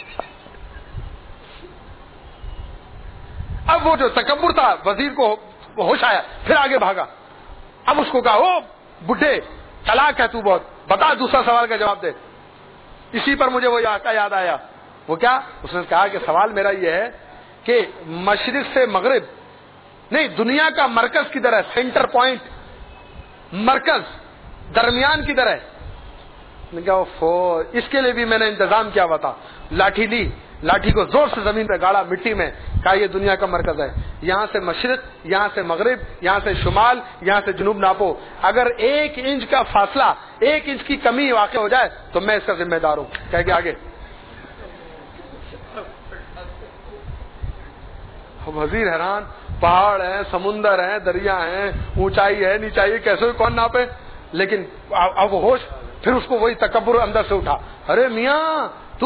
اب وہ جو تکبر تھا, وزیر کو ہوش آیا, پھر آگے بھاگا. اب اس کو کہا او بڈھے چلاک ہے تو بہت, بتا دوسرا سوال کا جواب دے. اسی پر مجھے وہ یاد آیا. وہ کیا, اس نے کہا کہ سوال میرا یہ ہے کہ مشرق سے مغرب نہیں, دنیا کا مرکز کدھر ہے, سینٹر پوائنٹ, مرکز درمیان کدھر ہے. میں کہا اس کے لیے بھی میں نے انتظام کیا ہوا تھا. لاٹھی لی, لاٹھی کو زور سے زمین پہ گاڑا مٹی میں, کہا یہ دنیا کا مرکز ہے, یہاں سے مشرق, یہاں سے مغرب, یہاں سے شمال, یہاں سے جنوب ناپو. اگر ایک انچ کا فاصلہ, ایک انچ کی کمی واقع ہو جائے تو میں اس کا ذمہ دار ہوں. کہہ کے آگے وزیر حیران, پہاڑ ہیں, سمندر ہیں, دریا ہیں, اونچائی ہے, نیچائی, کیسے کون ناپے. لیکن اب ہوش, پھر اس کو وہی تکبر اندر سے اٹھا, ارے میاں تو.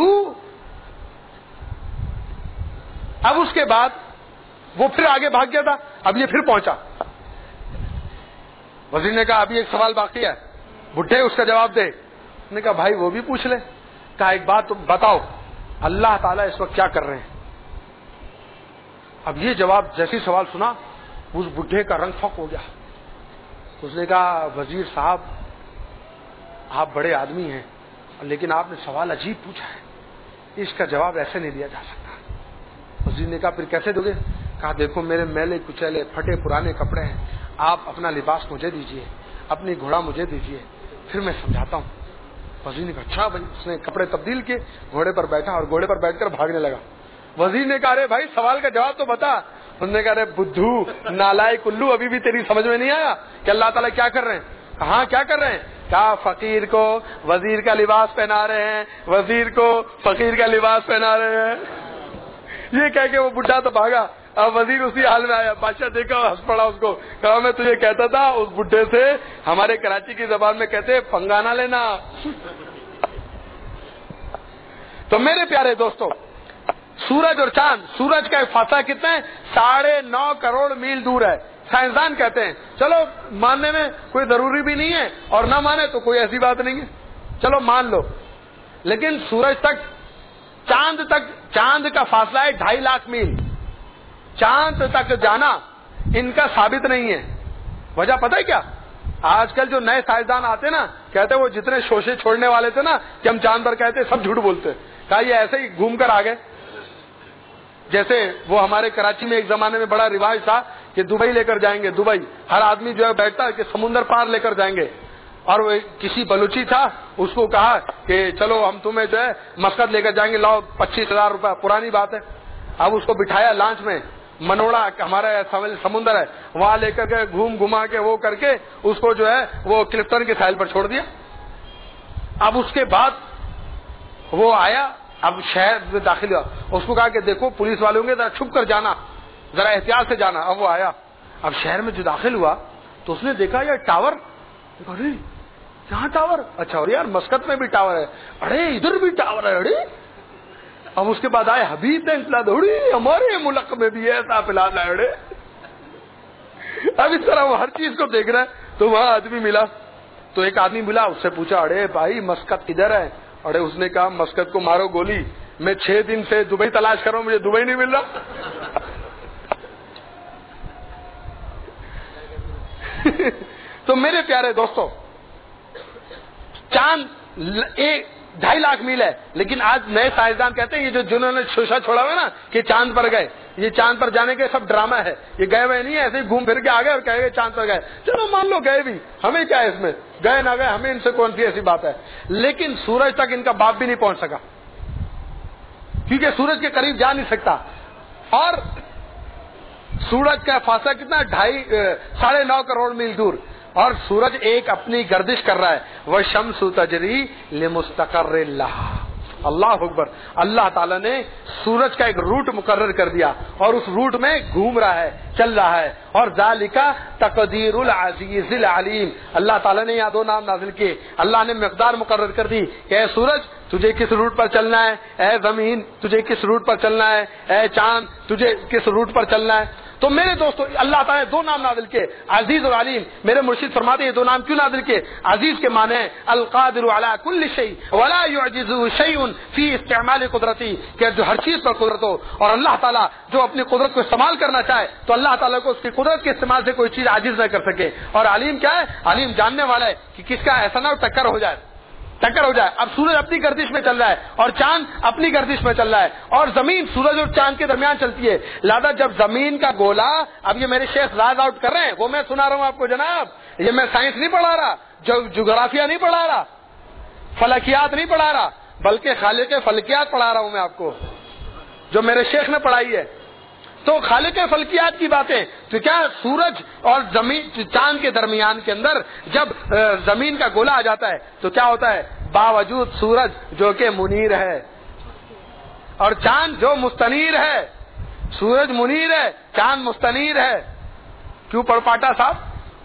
اب اس کے بعد وہ پھر آگے بھاگ گیا تھا, اب یہ پھر پہنچا. وزیر نے کہا ابھی ایک سوال باقی ہے, بڈھے اس کا جواب دے. نے کہا بھائی وہ بھی پوچھ لے. کہا ایک بات بتاؤ, اللہ تعالیٰ اس وقت کیا کر رہے ہیں. اب یہ جواب جیسی سوال سنا, اس بڈھے کا رنگ فق ہو گیا. اس نے کہا وزیر صاحب آپ بڑے آدمی ہیں, لیکن آپ نے سوال عجیب پوچھا ہے, اس کا جواب ایسے نہیں دیا جا سکتا. وزیر نے کہا پھر کیسے دو گے. کہا دیکھو میرے میلے کچیلے پھٹے پرانے کپڑے ہیں, آپ اپنا لباس مجھے دیجئے, اپنی گھوڑا مجھے دیجئے, پھر میں سمجھاتا ہوں. وزیر نے کہا اچھا بھائی. اس نے کپڑے تبدیل کیے, گھوڑے پر بیٹھا اور گھوڑے پر بیٹھ کر بھاگنے لگا. وزیر نے کہا ارے بھائی سوال کا جواب تو بتا. انہوں نے کہا ارے بدھو نالائق الو, ابھی بھی تیری سمجھ میں نہیں آیا کہ اللہ تعالیٰ کیا کر رہے ہیں. کہاں کیا کر رہے ہیں. کہا فقیر کو وزیر کا لباس پہنا رہے ہیں, وزیر کو فقیر کا لباس پہنا رہے ہیں. یہ کہہ کے وہ بڈھا تو بھاگا. اب وزیر اسی حال میں آیا, بادشاہ دیکھا ہنس پڑا اس کو. کہا میں تجھے کہتا تھا اس بڈھے سے, ہمارے کراچی کی زبان میں کہتے پنگانا لینا. تو میرے پیارے دوستوں, سورج اور چاند, سورج کا فاصلہ کتنا ہے, ساڑھے نو کروڑ میل دور ہے. سائنسدان کہتے ہیں چلو ماننے میں کوئی ضروری بھی نہیں ہے, اور نہ مانے تو کوئی ایسی بات نہیں ہے, چلو مان لو. لیکن سورج تک, چاند تک, چاند کا فاصلہ ہے ڈھائی لاکھ میل. چاند تک جانا ان کا ثابت نہیں ہے. وجہ پتہ ہے کیا؟ آج کل جو نئے سائنسدان آتے نا کہتے وہ جتنے شوشے چھوڑنے والے تھے نا کہ ہم چاند پر کہتے سب جھوٹ بولتے. کہا یہ ایسے ہی گھوم کر آ گئے. جیسے وہ ہمارے کراچی میں ایک زمانے میں بڑا رواج تھا کہ دبئی لے کر جائیں گے. دبئی ہر آدمی جو ہے بیٹھتا کہ سمندر پار لے کر جائیں گے. اور وہ کسی بلوچی تھا, اس کو کہا کہ چلو ہم تمہیں جو ہے مسقط لے کر جائیں گے, لاؤ پچیس ہزار روپے. پرانی بات ہے. اب اس کو بٹھایا لانچ میں, منوڑا ہمارا سمندر ہے وہاں لے کر کے گھوم گھما کے وہ کر کے اس کو جو ہے وہ کلفٹن کے ساحل پر چھوڑ دیا. اب اس کے بعد وہ آیا, اب شہر میں داخل ہوا, اس کو کہا کہ دیکھو پولیس والوں کے ذرا چھپ کر جانا, ذرا احتیاط سے جانا. اب وہ آیا, اب شہر میں جو داخل ہوا تو اس نے دیکھا یہ ٹاور, ارے یہاں ٹاور, اچھا اور یار مسقط میں بھی ٹاور ہے, ارے ادھر بھی ٹاور ہے, ارے. اب اس کے بعد آئے حبیب نے اطلاع دوڑی ہمارے ملک میں بھی ایسا پلان ہے, ارے. اب اس طرح وہ ہر چیز کو دیکھ رہا ہے. تو وہاں آدمی ملا, تو ایک آدمی ملا, اس سے پوچھا ارے بھائی مسقط کدھر ہے؟ ارے اس نے کہا مسقط کو مارو گولی, میں چھ دن سے دبئی تلاش کر رہا ہوں, مجھے دبئی نہیں مل رہا. تو میرے پیارے دوستو, چاند ایک ڈھائی لاکھ میل ہے, لیکن آج نئے سائنسدان کہتے ہیں یہ جو جنہوں نے شوشا چھوڑا ہوا نا کہ چاند پر گئے, یہ چاند پر جانے کے سب ڈرامہ ہے, یہ گئے ہوئے نہیں ہے, ایسے ہی گھوم پھر کے آ گئے اور کہے گئے چاند پر گئے. چلو مان لو گئے بھی, ہمیں کیا ہے اس میں, گئے نہ گئے ہمیں ان سے کون سی ایسی بات ہے. لیکن سورج تک ان کا باپ بھی نہیں پہنچ سکا, کیونکہ سورج کے قریب جا نہیں سکتا. اور سورج کا فاصلہ کتنا, ڈھائی ساڑھے نو کروڑ میل دور, اور سورج ایک اپنی گردش کر رہا ہے. وہ شمس تجری لمستقر لہا, اللہ اکبر. اللہ تعالیٰ نے سورج کا ایک روٹ مقرر کر دیا اور اس روٹ میں گھوم رہا ہے, چل رہا ہے. اور ذالک تقدیر العزیز العلیم, اللہ تعالیٰ نے یہاں دو نام نازل کیے. اللہ نے مقدار مقرر کر دی کہ اے سورج تجھے کس روٹ پر چلنا ہے, اے زمین تجھے کس روٹ پر چلنا ہے, اے چاند تجھے کس روٹ پر چلنا ہے. تو میرے دوستو اللہ تعالیٰ نے دو نام نازل کیے, عزیز اور علیم. میرے مرشد فرماتے ہیں یہ دو نام کیوں نازل کیے؟ عزیز کے معنی ہے القادر علی کل شیء ولا یعجزہ شیء فی استعمال قدرتی, کہ جو ہر چیز پر قدرت ہو, اور اللہ تعالیٰ جو اپنی قدرت کو استعمال کرنا چاہے تو اللہ تعالیٰ کو اس کی قدرت کے استعمال سے کوئی چیز عاجز نہ کر سکے. اور علیم کیا ہے؟ علیم جاننے والا ہے کہ کس کا ایسا نہ ٹکر ہو جائے, ٹکر ہو جائے. اب سورج اپنی گردش میں چل رہا ہے اور چاند اپنی گردش میں چل رہا ہے, اور زمین سورج اور چاند کے درمیان چلتی ہے. لہذا جب زمین کا گولا, اب یہ میرے شیخ راز آؤٹ کر رہے ہیں, وہ میں سنا رہا ہوں آپ کو جناب, یہ میں سائنس نہیں پڑھا رہا, جو جغرافیہ نہیں پڑھا رہا, فلکیات نہیں پڑھا رہا, بلکہ خالق فلکیات پڑھا رہا ہوں میں آپ کو, جو میرے شیخ نے پڑھائی ہے. تو خالق فلکیات کی باتیں, تو کیا سورج اور زمین چاند کے درمیان کے اندر جب زمین کا گولا آ جاتا ہے تو کیا ہوتا ہے؟ باوجود سورج جو کہ منیر ہے اور چاند جو مستنیر ہے, سورج منیر ہے چاند مستنیر ہے. کیوں پڑھ پاٹا صاحب؟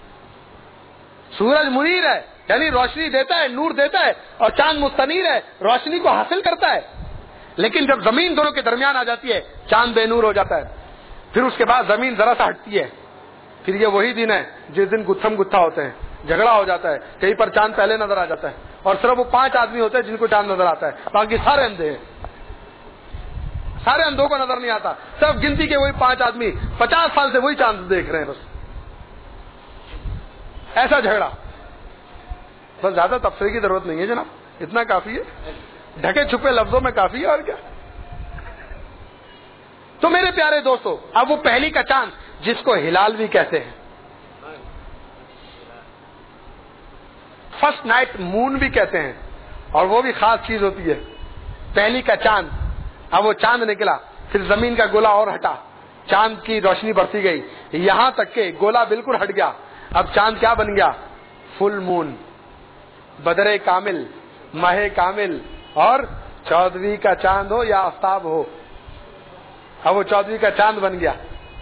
سورج منیر ہے یعنی روشنی دیتا ہے, نور دیتا ہے, اور چاند مستنیر ہے, روشنی کو حاصل کرتا ہے. لیکن جب زمین دونوں کے درمیان آ جاتی ہے چاند بے نور ہو جاتا ہے. پھر اس کے بعد زمین ذرا سا ہٹتی ہے, پھر یہ وہی دن ہے جس دن گتھم گتھا ہوتے ہیں, جھگڑا ہو جاتا ہے, کہیں پر چاند پہلے نظر آ جاتا ہے, اور صرف وہ پانچ آدمی ہوتے ہیں جن کو چاند نظر آتا ہے, باقی سارے اندھے ہیں. سارے اندھوں کو نظر نہیں آتا, صرف گنتی کے وہی پانچ آدمی پچاس سال سے وہی چاند دیکھ رہے ہیں بس. ایسا جھگڑا, بس زیادہ تبصرے کی ضرورت نہیں ہے جناب, اتنا کافی ہے, ڈھکے چھپے لفظوں میں کافی ہے. اور کیا. تو میرے پیارے دوستو, اب وہ پہلی کا چاند جس کو ہلال بھی کہتے ہیں, فرسٹ نائٹ مون بھی کہتے ہیں, اور وہ بھی خاص چیز ہوتی ہے, پہلی کا چاند. اب وہ چاند نکلا, پھر زمین کا گولا اور ہٹا, چاند کی روشنی بڑھتی گئی یہاں تک کہ گولا بالکل ہٹ گیا. اب چاند کیا بن گیا؟ فل مون, بدر کامل, ماہ کامل, اور چودھویں کا چاند ہو یا آفتاب ہو. اب وہ چودھویں کا چاند بن گیا.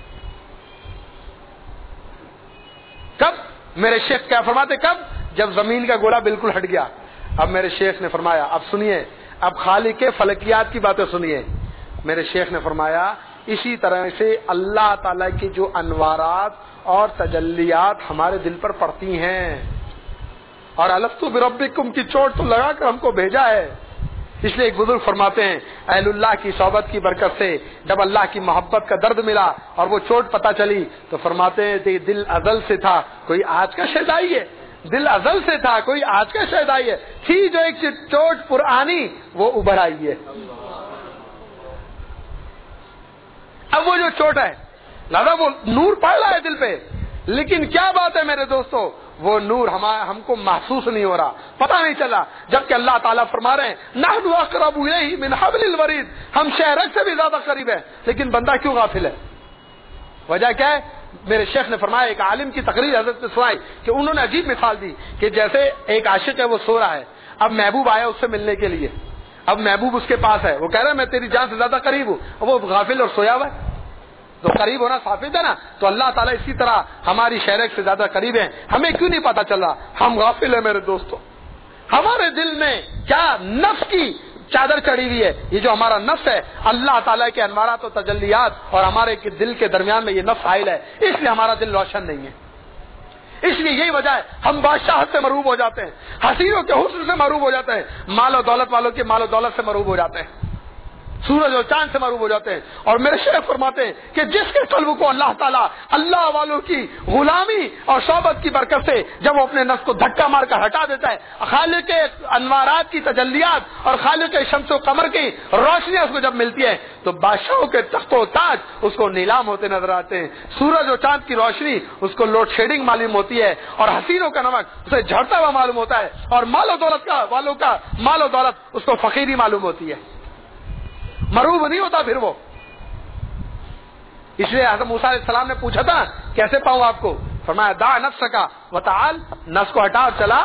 کب؟ میرے شیخ کیا فرماتے, کب؟ جب زمین کا گولا بالکل ہٹ گیا. اب میرے شیخ نے فرمایا, اب سنیے, اب خالق فلکیات کی باتیں سنیے. میرے شیخ نے فرمایا اسی طرح سے اللہ تعالیٰ کی جو انوارات اور تجلیات ہمارے دل پر پڑتی ہیں, اور الستو بربکم کی چوٹ تو لگا کر ہم کو بھیجا ہے, اس لیے ایک بزرگ فرماتے ہیں اہل اللہ کی صحبت کی برکت سے جب اللہ کی محبت کا درد ملا اور وہ چوٹ پتہ چلی تو فرماتے ہیں دل ازل سے تھا کوئی آج کا شیدائی ہے، دل ازل سے تھا کوئی آج کا شیدائی ہے، تھی جو ایک چوٹ پرانی وہ ابھر آئی ہے۔ اب وہ جو چوٹ ہے لہذا وہ نور پڑ رہا ہے دل پہ، لیکن کیا بات ہے میرے دوستو، وہ نور ہم کو محسوس نہیں ہو رہا، پتہ نہیں چلا، جبکہ اللہ تعالیٰ فرما رہے ہیں نحن اقرب الیہ من حبل الورید، ہم شہرک سے بھی زیادہ قریب ہیں، لیکن بندہ کیوں غافل ہے؟ وجہ کیا ہے؟ میرے شیخ نے فرمایا، ایک عالم کی تقریر حضرت نے سنائی کہ انہوں نے عجیب مثال دی کہ جیسے ایک عاشق ہے وہ سو رہا ہے، اب محبوب آیا اس سے ملنے کے لیے، اب محبوب اس کے پاس ہے، وہ کہہ رہا ہے میں تیری جان سے زیادہ قریب ہوں، وہ غافل اور سویا ہوا ہے، تو قریب ہونا ثابت ہے نا۔ تو اللہ تعالیٰ اسی طرح ہماری شہرک سے زیادہ قریب ہیں، ہمیں کیوں نہیں پتا چل رہا؟ ہم غافل ہیں میرے دوستو، ہمارے دل میں کیا نفس کی چادر چڑھی ہوئی ہے، یہ جو ہمارا نفس ہے اللہ تعالیٰ کے انوارات و تجلیات اور ہمارے دل کے درمیان میں یہ نفس حائل ہے، اس لیے ہمارا دل روشن نہیں ہے، اس لیے یہی وجہ ہے ہم بادشاہت سے مروب ہو جاتے ہیں، حسینوں کے حسن سے مروب ہو جاتے ہیں، مال و دولت والوں کے مال و دولت سے مروب ہو جاتے ہیں، سورج اور چاند سے مروب ہو جاتے ہیں۔ اور میرے شیخ فرماتے ہیں کہ جس کے قلب کو اللہ تعالیٰ اللہ والوں کی غلامی اور صحبت کی برکت سے جب وہ اپنے نفس کو دھکا مار کر ہٹا دیتا ہے، خالق انوارات کی تجلیات اور خالق شمس و قمر کی روشنیاں اس کو جب ملتی ہے تو بادشاہوں کے تخت و تاج اس کو نیلام ہوتے نظر آتے ہیں، سورج اور چاند کی روشنی اس کو لوڈ شیڈنگ معلوم ہوتی ہے، اور حسینوں کا نمک اسے جھڑتا ہوا معلوم ہوتا ہے، اور مال و دولت کا والوں کا مال و دولت اس کو فقیری معلوم ہوتی ہے، مروب نہیں ہوتا پھر وہ۔ اس لیے حضرت موسیٰ علیہ السلام نے پوچھا تھا کیسے پاؤں آپ کو؟ فرمایا دع نفس کا وتعال، نفس کو ہٹا اور چلا،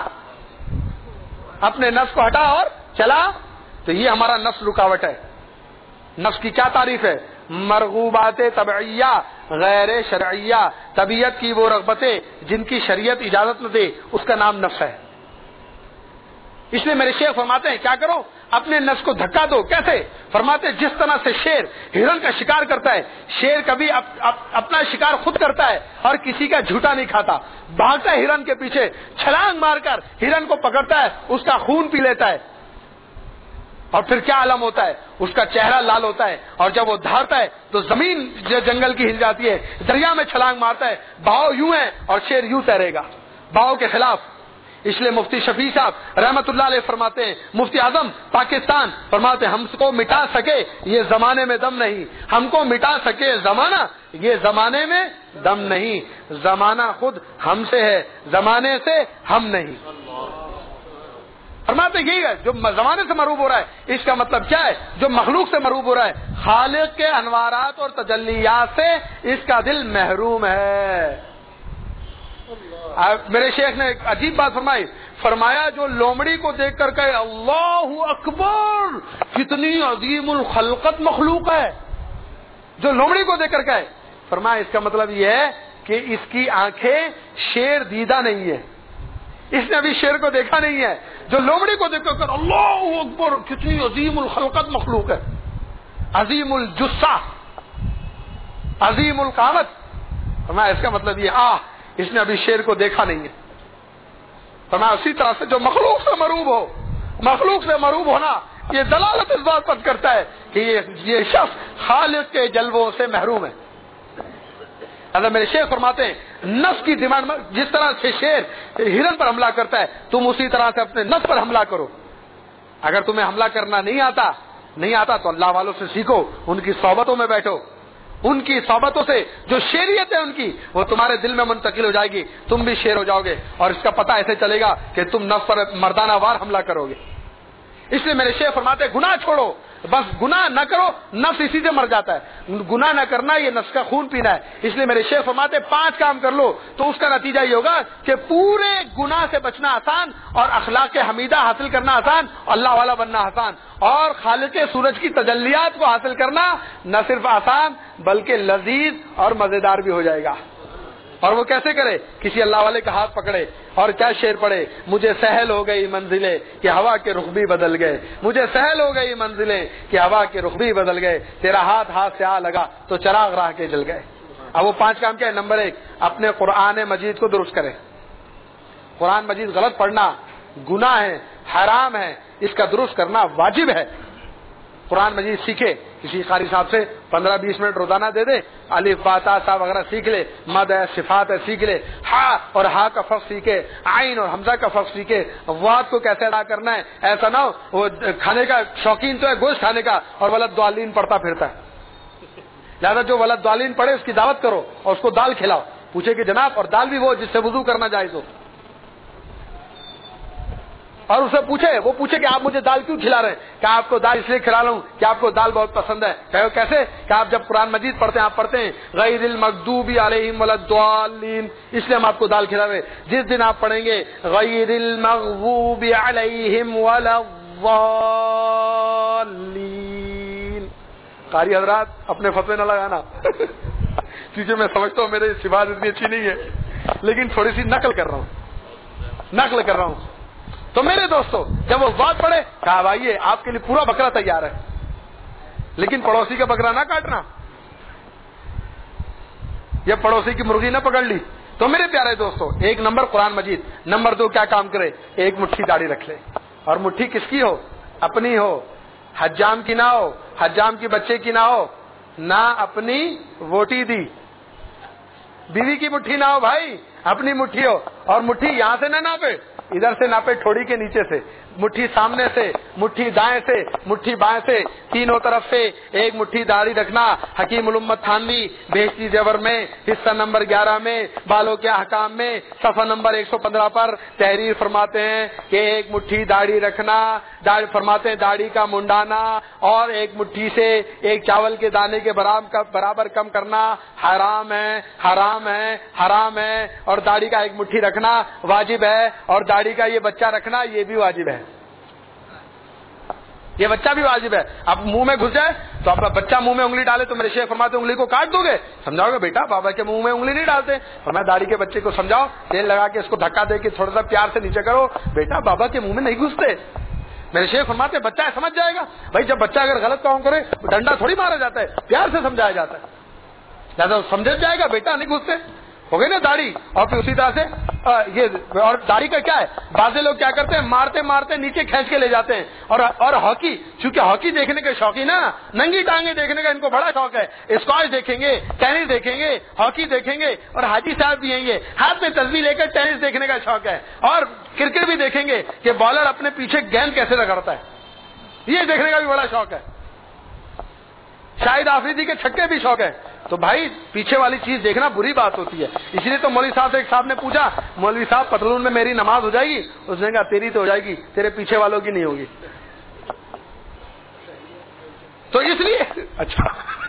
اپنے نفس کو ہٹا اور چلا۔ تو یہ ہمارا نفس رکاوٹ ہے۔ نفس کی کیا تعریف ہے؟ مرغوبات طبعیہ غیر شرعیہ، طبیعت کی وہ رغبتیں جن کی شریعت اجازت نہ دے، اس کا نام نفس ہے۔ اس لیے میرے شیخ فرماتے ہیں کیا کرو؟ اپنے نفس کو دھکا دو۔ کیسے؟ فرماتے جس طرح سے شیر ہرن کا شکار کرتا ہے، شیر کبھی اپ, اپ, اپنا شکار خود کرتا ہے اور کسی کا جھوٹا نہیں کھاتا، بھاگتا ہے ہرن کے پیچھے، چھلانگ مار کر ہرن کو پکڑتا ہے، اس کا خون پی لیتا ہے، اور پھر کیا عالم ہوتا ہے؟ اس کا چہرہ لال ہوتا ہے، اور جب وہ دھارتا ہے تو زمین جو جنگل کی ہل جاتی ہے، دریا میں چھلانگ مارتا ہے، بہاؤ یوں ہے اور شیر یوں تیرے گا بہاؤ کے خلاف۔ اس لیے مفتی شفیع صاحب رحمت اللہ علیہ فرماتے ہیں، مفتی اعظم پاکستان فرماتے ہیں ہم کو مٹا سکے یہ زمانے میں دم نہیں، ہم کو مٹا سکے زمانہ یہ زمانے میں دم نہیں، زمانہ خود ہم سے ہے زمانے سے ہم نہیں۔ فرماتے یہی ہے جو زمانے سے مروب ہو رہا ہے، اس کا مطلب کیا ہے؟ جو مخلوق سے مروب ہو رہا ہے، خالق کے انوارات اور تجلیات سے اس کا دل محروم ہے۔ میرے شیخ نے ایک عجیب بات فرمائی، فرمایا جو لومڑی کو دیکھ کر کہے اللہ اکبر کتنی عظیم الخلقت مخلوق ہے، جو لومڑی کو دیکھ کر کہے، فرمایا اس کا مطلب یہ ہے کہ اس کی آنکھیں شیر دیدہ نہیں ہے، اس نے ابھی شیر کو دیکھا نہیں ہے۔ جو لومڑی کو دیکھ کر اللہ اکبر کتنی عظیم الخلقت مخلوق ہے، عظیم الجثہ عظیم القامت، فرمایا اس کا مطلب یہ آہ اس نے ابھی شیر کو دیکھا نہیں ہے۔ فرمایا اسی طرح سے جو مخلوق سے مروب ہو، مخلوق سے مروب ہونا یہ دلالت اس بات پر کرتا ہے کہ یہ یہ شخص خالق کے جلووں سے محروم ہے۔ اگر میرے شیخ فرماتے ہیں نفس کی ڈیمانڈ، جس طرح سے شیر ہرن پر حملہ کرتا ہے تم اسی طرح سے اپنے نفس پر حملہ کرو۔ اگر تمہیں حملہ کرنا نہیں آتا نہیں آتا تو اللہ والوں سے سیکھو، ان کی صحبتوں میں بیٹھو، ان کی صحبتوں سے جو شیریت ہے ان کی وہ تمہارے دل میں منتقل ہو جائے گی، تم بھی شیر ہو جاؤ گے، اور اس کا پتہ ایسے چلے گا کہ تم نفس پر مردانہ وار حملہ کرو گے۔ اس لیے میرے شیخ فرماتے گناہ چھوڑو، بس گناہ نہ کرو، نفس اسی سے مر جاتا ہے، گناہ نہ کرنا یہ نفس کا خون پینا ہے۔ اس لیے میرے شیخ فرماتے پانچ کام کر لو تو اس کا نتیجہ یہ ہوگا کہ پورے گناہ سے بچنا آسان، اور اخلاق حمیدہ حاصل کرنا آسان، اللہ والا بننا آسان، اور خالق سورج کی تجلیات کو حاصل کرنا نہ صرف آسان بلکہ لذیذ اور مزیدار بھی ہو جائے گا۔ اور وہ کیسے کرے؟ کسی اللہ والے کا ہاتھ پکڑے اور کیا شعر پڑے، مجھے سہل ہو گئی منزلیں کہ ہوا کے رخ بھی بدل گئے، مجھے سہل ہو گئی منزلیں کہ ہوا کے رخ بھی بدل گئے، تیرا ہاتھ ہاتھ سے آ لگا تو چراغ راہ کے جل گئے۔ اب وہ پانچ کام کیا ہے؟ نمبر ایک، اپنے قرآن مجید کو درست کرے۔ قرآن مجید غلط پڑھنا گناہ ہے، حرام ہے، اس کا درست کرنا واجب ہے۔ قرآن مجید سیکھے، کسی قاری صاحب سے پندرہ بیس منٹ روزانہ دے دے، الف با تا سا وغیرہ سیکھ لے، مد ہے، صفات ہے سیکھ لے، ہا اور ہا کا فرق سیکھے، عین اور حمزہ کا فرق سیکھے، واد کو کیسے ادا کرنا ہے۔ ایسا نہ ہو وہ کھانے کا شوقین تو ہے گوشت کھانے کا اور ولد ضالین پڑھتا پھرتا ہے، لہٰذا جو ولد ضالین پڑھے اس کی دعوت کرو اور اس کو دال کھلاؤ، پوچھے کہ جناب اور دال بھی وہ جس سے وضو کرنا جائز ہو، اور اسے پوچھے وہ پوچھے کہ آپ مجھے دال کیوں کھلا رہے ہیں، کہ آپ کو دال اس لیے کھلا رہا ہوں کہ آپ کو دال بہت پسند ہے۔ کہو کیسے، کہ آپ جب قرآن مجید پڑھتے ہیں آپ پڑھتے ہیں غیر المغضوب علیہم ولا الضالین، اس لیے ہم آپ کو دال کھلا رہے ہیں۔ جس دن آپ پڑھیں گے غیر المغضوب علیہم ولا الضالین، قاری حضرات اپنے فتوے نہ لگانا کیونکہ میں سمجھتا ہوں میرے صفات اتنی اچھی نہیں ہے، لیکن تھوڑی سی نقل کر رہا ہوں نقل کر رہا ہوں تو میرے دوستو جب وہ بات پڑے کہا بھائی آپ کے لیے پورا بکرا تیار ہے، لیکن پڑوسی کا بکرا نہ کاٹنا، یا پڑوسی کی مرغی نہ پکڑ لی۔ تو میرے پیارے دوستو ایک نمبر قرآن مجید، نمبر دو کیا کام کرے، ایک مٹھی داڑھی رکھ لے، اور مٹھی کس کی ہو، اپنی ہو، حجام کی نہ ہو، حجام کی بچے کی نہ ہو، نہ اپنی ووٹی دی بیوی کی مٹھی نہ ہو بھائی، اپنی مٹھی ہو، اور مٹھی یہاں سے نہ ناپے، ادھر سے ناپے ٹھوڑی کے نیچے سے، مٹھی سامنے سے، مٹھی دائیں سے، مٹھی بائیں سے، تینوں طرف سے ایک مٹھی داڑھی رکھنا۔ حکیم الامت تھانوی بہشتی زیور میں حصہ نمبر گیارہ میں بالوں کے احکام میں صفحہ نمبر ایک سو پندرہ پر تحریر فرماتے ہیں کہ ایک مٹھی داڑھی رکھنا، داڑھی فرماتے ہیں داڑھی کا منڈانا اور ایک مٹھی سے ایک چاول کے دانے کے برابر کم کرنا حرام ہے، حرام ہے، حرام ہے، اور داڑھی کا ایک مٹھی رکھنا واجب ہے، اور داڑھی کا یہ بچہ رکھنا یہ بھی واجب ہے، یہ بچہ بھی واجب ہے۔ اب منہ میں گھس جائے تو اب بچہ منہ میں انگلی ڈالے تو میرے شیخ فرماتے انگلی کو کاٹ دو گے، سمجھاؤ گے بیٹا بابا کے منہ میں انگلی نہیں ڈالتے، فرمایا داڑھی کے بچے کو سمجھاؤ، تیل لگا کے اس کو دھکا دے کے تھوڑا سا پیار سے نیچے کرو، بیٹا بابا کے منہ میں نہیں گھستے۔ میرے شیخ فرماتے بچہ سمجھ جائے گا، بھائی جب بچہ اگر غلط کام کرے ڈنڈا تھوڑی مارا جاتا ہے، پیار سے سمجھایا جاتا ہے، لہٰذا سمجھ جائے گا بیٹا نہیں گھستے، ہو گئی نا داڑھی۔ اور پھر اسی طرح سے یہ اور داڑھی کا کیا ہے، بعض لوگ کیا کرتے ہیں مارتے مارتے نیچے کھینچ کے لے جاتے ہیں، اور اور ہاکی، چونکہ ہاکی دیکھنے کے شوقین نا، ننگی ٹانگیں دیکھنے کا ان کو بڑا شوق ہے، اسکواش دیکھیں گے، ٹینس دیکھیں گے، ہاکی دیکھیں گے، اور حاجی صاحب بھی ہیں یہ ہاتھ میں تسبیح لے کر ٹینس دیکھنے کا شوق ہے، اور کرکٹ بھی دیکھیں گے کہ بالر اپنے پیچھے گیند کیسے رگڑتا ہے، یہ دیکھنے کا بھی بڑا شوق ہے، شاہد آفریدی کے چھکے بھی شوق ہے۔ تو بھائی پیچھے والی چیز دیکھنا بری بات ہوتی ہے، اس لیے تو مولوی صاحب سے ایک صاحب نے پوچھا مولوی صاحب پتلون میں میری نماز ہو جائے گی، اس نے کہا تیری تو ہو جائے گی، تیرے پیچھے والوں کی نہیں ہوگی۔ تو اس لیے اچھا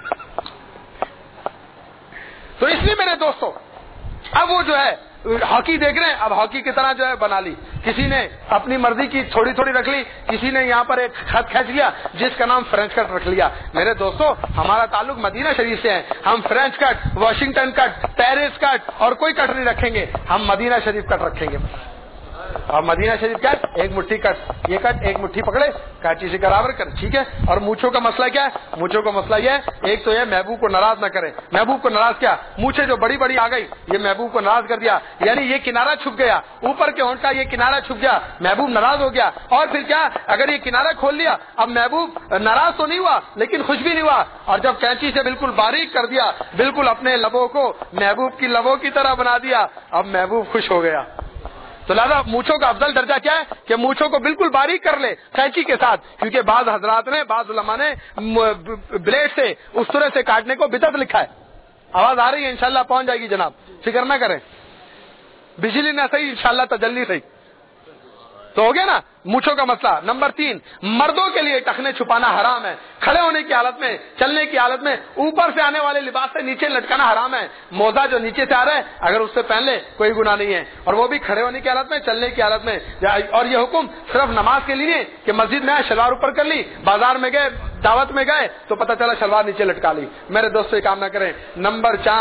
تو اس لیے میرے دوستوں اب وہ جو ہے ہاکی دیکھ رہے ہیں، اب ہاکی کی طرح جو ہے بنا لی، کسی نے اپنی مرضی کی تھوڑی تھوڑی رکھ لی، کسی نے یہاں پر ایک خط کھینچ لیا جس کا نام فرینچ کٹ رکھ لیا۔ میرے دوستو ہمارا تعلق مدینہ شریف سے ہے، ہم French cut, Washington cut, Paris cut اور کوئی کٹ نہیں رکھیں گے، ہم مدینہ شریف کٹ رکھیں گے۔ اور مدینہ شریف کیا ہے، ایک مٹھی کٹ، یہ کٹ ایک مٹھی پکڑے کاچی سے برابر کر، ٹھیک ہے۔ اور مونچھوں کا مسئلہ کیا ہے، مونچھوں کا مسئلہ یہ ہے ایک تو یہ محبوب کو ناراض نہ کرے، محبوب کو ناراض کیا، مونچھیں جو بڑی بڑی آ گئی یہ محبوب کو ناراض کر دیا، یعنی یہ کنارہ چھپ گیا، اوپر کے ہونٹ کا یہ کنارہ چھپ گیا، محبوب ناراض ہو گیا۔ اور پھر کیا، اگر یہ کنارہ کھول لیا اب محبوب ناراض تو نہیں ہوا لیکن خوش بھی نہیں ہوا، اور جب کینچی سے بالکل باریک کر دیا، بالکل اپنے لبوں کو محبوب کی لبوں کی طرح بنا دیا، اب محبوب خوش ہو گیا۔ تو لہٰذا مونچھوں کا افضل درجہ کیا ہے کہ مونچھوں کو بالکل باریک کر لے قینچی کے ساتھ، کیونکہ بعض حضرات نے بعض علماء نے بلیڈ سے اس طرح سے کاٹنے کو بدعت لکھا ہے۔ آواز آ رہی ہے انشاءاللہ پہنچ جائے گی جناب، فکر نہ کریں، بجلی نہ صحیح انشاءاللہ تجلی صحیح۔ تو ہو گیا نا مونچھوں کا مسئلہ۔ نمبر تین، مردوں کے لیے ٹخنے چھپانا حرام ہے، کھڑے ہونے کی حالت میں، چلنے کی حالت میں اوپر سے آنے والے لباس سے نیچے لٹکانا حرام ہے۔ موزہ جو نیچے سے آ رہا ہے اگر اس سے پہن لے کوئی گناہ نہیں ہے، اور وہ بھی کھڑے ہونے کی حالت میں، چلنے کی حالت میں۔ اور یہ حکم صرف نماز کے لیے کہ مسجد میں آئے شلوار اوپر کر لی، بازار میں گئے، دعوت میں گئے تو پتہ چلا شلوار نیچے لٹکا لی، میرے دوست یہ کام نہ کریں۔ نمبر چار،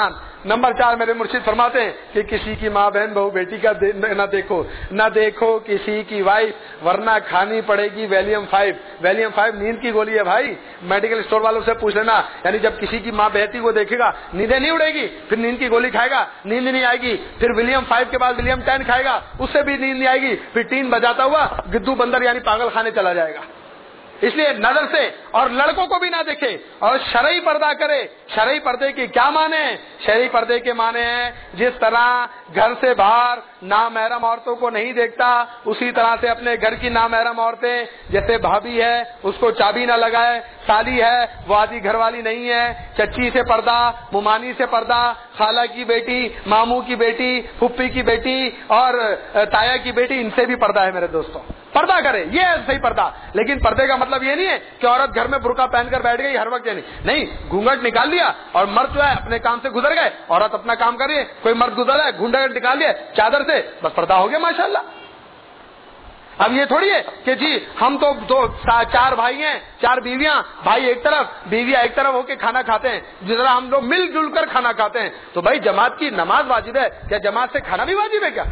نمبر چار میرے مرشد فرماتے ہیں کہ کسی کی ماں بہن بہو بیٹی کا نہ دیکھو نہ دیکھو کسی کی وائف ورنہ کھانی پڑے گی ویلیم فائیو. ویلیم فائیو نیند کی گولی ہے بھائی, میڈیکل اسٹور والوں سے پوچھ لینا. یعنی جب کسی کی ماں بہتی کو دیکھے گا نیندیں نہیں اڑے گی, پھر نیند کی گولی کھائے گا نیند نہیں آئے گی, پھر ولیم فائیو کے بعد ولیم ٹین کھائے گا اس سے بھی نیند نہیں آئے گی, پھر ٹین بجاتا ہوا گدو بندر یعنی پاگل خانے چلا جائے گا. اس لیے نظر سے اور لڑکوں کو بھی نہ دیکھے اور شرعی پردہ کرے. شرعی پردے کی کیا معنی ہے؟ شرعی پردے کے معنی ہیں جس طرح گھر سے باہر نامحرم عورتوں کو نہیں دیکھتا اسی طرح سے اپنے گھر کی نامحرم عورتیں جیسے بھابھی ہے اس کو چابی نہ لگائے, سالی ہے وہ آدھی گھر والی نہیں ہے, چچی سے پردہ, ممانی سے پردہ, خالہ کی بیٹی, ماموں کی بیٹی, پھپھی کی بیٹی اور تایا کی بیٹی, ان سے بھی پردہ ہے میرے دوستوں. پردہ کرے, یہ ہے صحیح پردہ. لیکن پردے کا مطلب یہ نہیں ہے کہ عورت گھر میں برقع پہن کر بیٹھ گئی ہر وقت, نہیں نہیں گھونگھٹ نکال لیا اور مرد جو ہے اپنے کام سے گزر گئے, عورت اپنا کام کر رہی ہے, کوئی مرد گزر ہے گھونگھٹ نکال لیا چادر سے, بس پردہ ہو گیا ماشاءاللہ. اب یہ تھوڑی ہے کہ جی ہم تو دو چار بھائی ہیں, چار بیویاں, بھائی ایک طرف بیویاں ایک طرف ہو کے کھانا کھاتے ہیں, جس طرح ہم لوگ مل جل کر کھانا کھاتے ہیں. تو بھائی جماعت کی نماز واجب ہے, کیا جماعت سے کھانا بھی واجب ہے کیا؟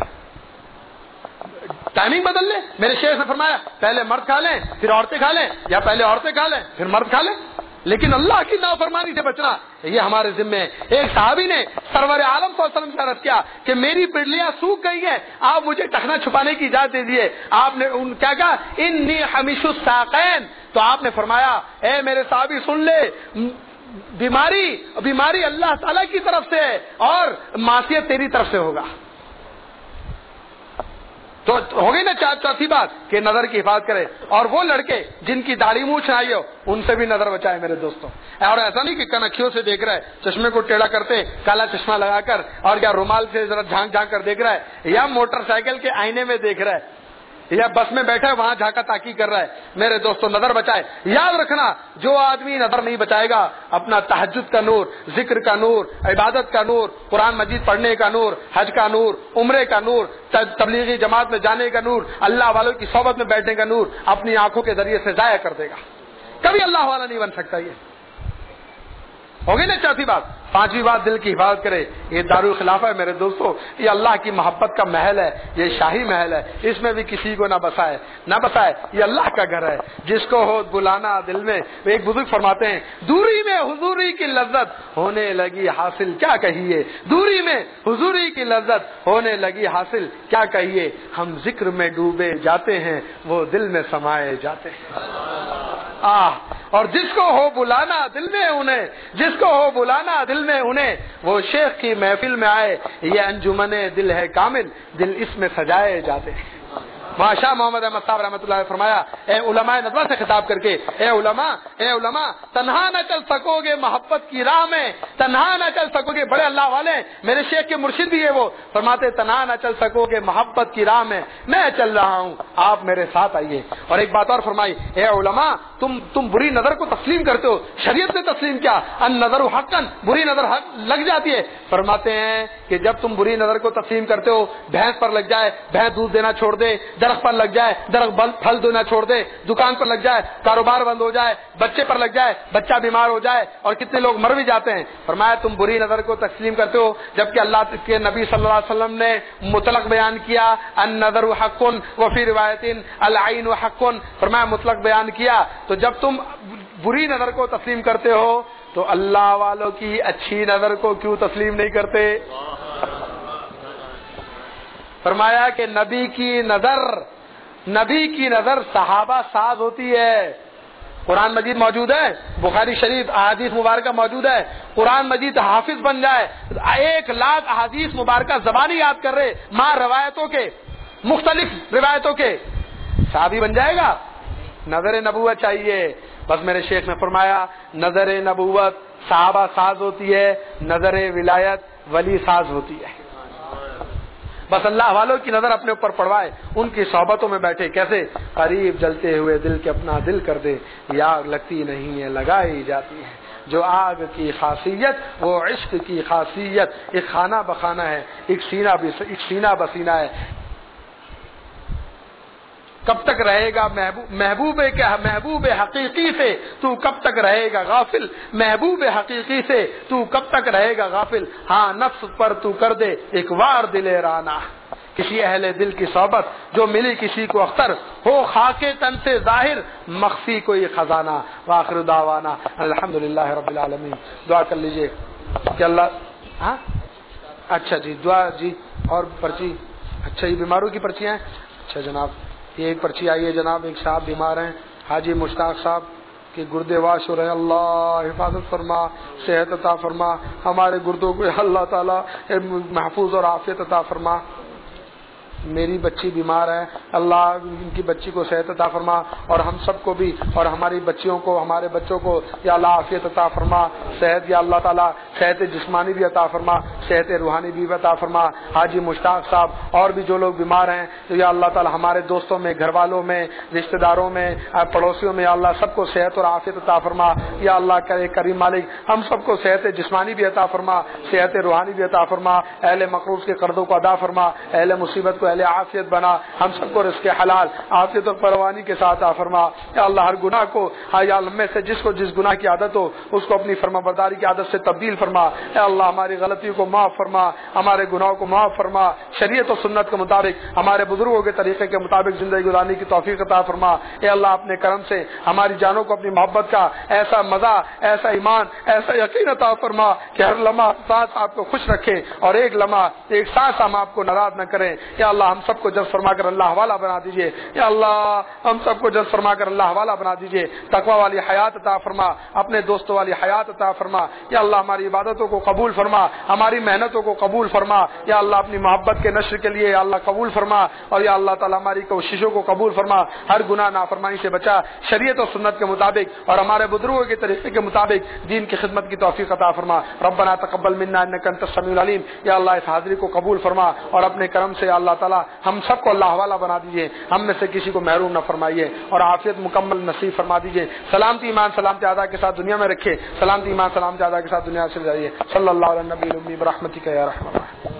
ٹائمنگ بدل لیں. میرے شیخ نے فرمایا پہلے مرد کھا لیں پھر عورتیں کھا لیں, یا پہلے عورتیں کھا لیں پھر مرد کھا لیں, لیکن اللہ کی نافرمانی سے بچنا یہ ہمارے ذمے ہے. ایک صحابی نے سرور عالم صلی اللہ علیہ وسلم سے عرض کیا کہ میری پنڈلیاں سوکھ گئی ہیں, آپ مجھے ٹخنا چھپانے کی اجازت دے دیے. آپ نے ان کیا کہا, انی حمیش الساقین. تو آپ نے فرمایا اے میرے صحابی سن لے, بیماری بیماری اللہ تعالیٰ کی طرف سے ہے اور معصیت تیری طرف سے ہوگا. تو ہو گئی نا چوتھی بات کہ نظر کی حفاظت کرے. اور وہ لڑکے جن کی داڑھی منہ چھائی ہو ان سے بھی نظر بچائے میرے دوستوں. اور ایسا نہیں کہ کنکھیوں سے دیکھ رہا ہے, چشمے کو ٹیڑھا کرتے کالا چشمہ لگا کر اور یا رومال سے ذرا جھانک جھانک کر دیکھ رہا ہے, یا موٹر سائیکل کے آئینے میں دیکھ رہا ہے, یا بس میں بیٹھا ہے وہاں جھانکا تاکی کر رہا ہے. میرے دوستوں نظر بچائے. یاد رکھنا جو آدمی نظر نہیں بچائے گا اپنا تہجد کا نور, ذکر کا نور, عبادت کا نور, قرآن مجید پڑھنے کا نور, حج کا نور, عمرے کا نور, تبلیغی جماعت میں جانے کا نور, اللہ والوں کی صحبت میں بیٹھنے کا نور اپنی آنکھوں کے ذریعے سے ضائع کر دے گا. کبھی اللہ والا نہیں بن سکتا. یہ ہوگی نا چوتھی بات. پانچویں بات دل کی حفاظت کرے. یہ دارالخلافہ ہے میرے دوستوں, یہ اللہ کی محبت کا محل ہے, یہ شاہی محل ہے, اس میں بھی کسی کو نہ بسائے نہ بسائے. یہ اللہ کا گھر ہے, جس کو ہو بلانا دل میں. ایک بزرگ فرماتے ہیں دوری میں حضوری کی لذت ہونے لگی حاصل کیا کہیے, دوری میں حضوری کی لذت ہونے لگی حاصل کیا کہیے, ہم ذکر میں ڈوبے جاتے ہیں وہ دل میں سمائے جاتے ہیں. آہ اور جس کو ہو بلانا دل میں انہیں, جس کو ہو بلانا دل میں انہیں, وہ شیخ کی محفل میں آئے. یہ انجمن دل ہے کامل, دل اس میں سجائے جاتے ہیں. وہاں شاہ محمد احمد صاحب رحمۃ اللہ نے فرمایا اے علماء ندوہ سے خطاب کر کے, اے علماء اے علماء تنہا نہ چل سکو گے محبت کی راہ میں, تنہا نہ چل سکو گے. بڑے اللہ والے میرے شیخ کے مرشد بھی ہے, وہ فرماتے تنہا نہ چل سکو گے محبت کی راہ میں, میں چل رہا ہوں آپ میرے ساتھ آئیے. اور ایک بات اور فرمائی, اے علماء تم تم بری نظر کو تسلیم کرتے ہو, شریعت نے تسلیم کیا, ان نظر حقن, بری نظر حق لگ جاتی ہے. فرماتے ہیں کہ جب تم بری نظر کو تسلیم کرتے ہو, بھینس پر لگ جائے بھینس دودھ دینا چھوڑ دے, درخت پر لگ جائے درخت پھل دینا چھوڑ دے, دکان پر لگ جائے کاروبار بند ہو جائے, بچے پر لگ جائے بچہ بیمار ہو جائے, اور کتنے لوگ مر بھی جاتے ہیں. فرمایا تم بری نظر کو تسلیم کرتے ہو, جبکہ اللہ کے نبی صلی اللہ علیہ وسلم نے مطلق بیان کیا ان نظر حق وفی روایت العین حق, فرمایا مطلق بیان کیا. تو جب تم بری نظر کو تسلیم کرتے ہو تو اللہ والوں کی اچھی نظر کو کیوں تسلیم نہیں کرتے. فرمایا کہ نبی کی نظر نبی کی نظر صحابہ ساز ہوتی ہے. قرآن مجید موجود ہے, بخاری شریف احادیث مبارکہ موجود ہے. قرآن مجید حافظ بن جائے, ایک لاکھ احادیث مبارکہ زبانی یاد کر رہے ماں روایتوں کے, مختلف روایتوں کے, صحابی بن جائے گا. نظر نبوت چاہیے. بس میرے شیخ نے فرمایا نظر نبوت صحابہ ساز ہوتی ہے, نظر ولایت ولی ساز ہوتی ہے. بس اللہ والوں کی نظر اپنے اوپر پڑوائے, ان کی صحبتوں میں بیٹھے. کیسے قریب جلتے ہوئے دل کے اپنا دل کر دے, آگ لگتی نہیں ہے لگائی جاتی ہے. جو آگ کی خاصیت وہ عشق کی خاصیت, ایک خانہ بخانہ ہے, ایک سینہ ایک سینہ بسینہ ہے. کب تک رہے گا محبوب محبوب کے محبوب حقیقی سے تو کب تک رہے گا غافل، محبوب حقیقی سے تو کب تک رہے گا غافل، ہاں نفس پر تو کر دے ایک وار دل رانا، کسی اہل دل کی صحبت جو ملی کسی کو اختر، ہو خاک تن سے ظاہر مخفی کوئی خزانہ۔ وآخر دعوانا الحمدللہ رب العالمین۔ دعا کر لیجئے کہ اللہ ہاں اچھا جی دعا جی اور پرچی، اچھا یہ بیماروں کی پرچیاں ہیں، اچھا جناب یہ ایک پرچی آئی ہے جناب، ایک صاحب بیمار ہیں حاجی مشتاق صاحب کہ گردے واش ہو رہے ہیں، اللہ حفاظت فرما، صحت عطا فرما، ہمارے گردوں کو اللہ تعالی محفوظ اور عافیت عطا فرما۔ میری بچی بیمار ہے، اللہ ان کی بچی کو صحت عطا فرما، اور ہم سب کو بھی اور ہماری بچیوں کو ہمارے بچوں کو یا اللہ عافیت عطا فرما، صحت یا اللہ تعالیٰ صحت جسمانی بھی عطا فرما، صحت روحانی بھی عطا فرما۔ حاجی مشتاق صاحب اور بھی جو لوگ بیمار ہیں تو یا اللہ تعالیٰ ہمارے دوستوں میں، گھر والوں میں، رشتہ داروں میں، پڑوسیوں میں یا اللہ سب کو صحت اور عافیت عطا فرما۔ یا اللہ کرے کریم مالک ہم سب کو صحت جسمانی بھی عطا فرما، صحت روحانی بھی عطا فرما، اہل مقروض کے قرضوں کو ادا فرما، اہل مصیبت کو اہل عافیت بنا، ہم سب کو رزق حلال عافیت اور پروانی کے ساتھ عطا فرما۔ یا اللہ ہر گناہ کو یا اللہ میں سے جس کو جس گناہ کی عادت ہو اس کو اپنی فرما برداری کی عادت سے تبدیل فرما۔ یا اللہ ہماری غلطیوں کو معاف فرما، ہمارے گناہوں کو معاف فرما، شریعت و سنت کے مطابق ہمارے بزرگوں کے طریقے کے مطابق زندگی گزارنے کی توفیق عطا فرما۔ اے اللہ اپنے کرم سے ہماری جانوں کو اپنی محبت کا ایسا مزہ، ایسا ایمان، ایسا یقین عطا فرما کہ ہر لمحہ سانس آپ کو خوش رکھے اور ایک لمحہ ایک سانس ہم آپ کو ناراض نہ کریں۔ یا اللہ ہم سب کو جذب فرما کر اللہ والا بنا دیجئے، یا اللہ ہم سب کو جذب فرما کر اللہ والا بنا دیجئے، تقوی والی حیات عطا فرما، اپنے دوستوں والی حیات عطا فرما۔ یا اللہ ہماری عبادتوں کو قبول فرما، ہماری محنتوں کو قبول فرما، یا اللہ اپنی محبت کے نشر کے لیے یا اللہ قبول فرما، اور یا اللہ تعالی ہماری کوششوں کو قبول فرما، ہر گناہ نافرمانی سے بچا، شریعت و سنت کے مطابق اور ہمارے بزرگوں کے طریقے کے مطابق دین کی خدمت کی توفیق عطا فرما۔ ربنا تقبل منا انک انت السمیع العلیم۔ یا اللہ اس حاضری کو قبول فرما اور اپنے کرم سے یا اللہ تعالی ہم سب کو اللہ والا بنا دیجئے، ہم میں سے کسی کو محروم نہ فرمائیے اور عافیت مکمل نصیب فرما دیجئے۔ سلامتی ایمان سلامتی اعضاء کے ساتھ دنیا میں رکھے، سلامتی ایمان سلامتی اعضاء کے ساتھ دنیا سے جائیے۔ صلی اللہ علیہ نبی المی برحمتک یا رحمۃ اللہ۔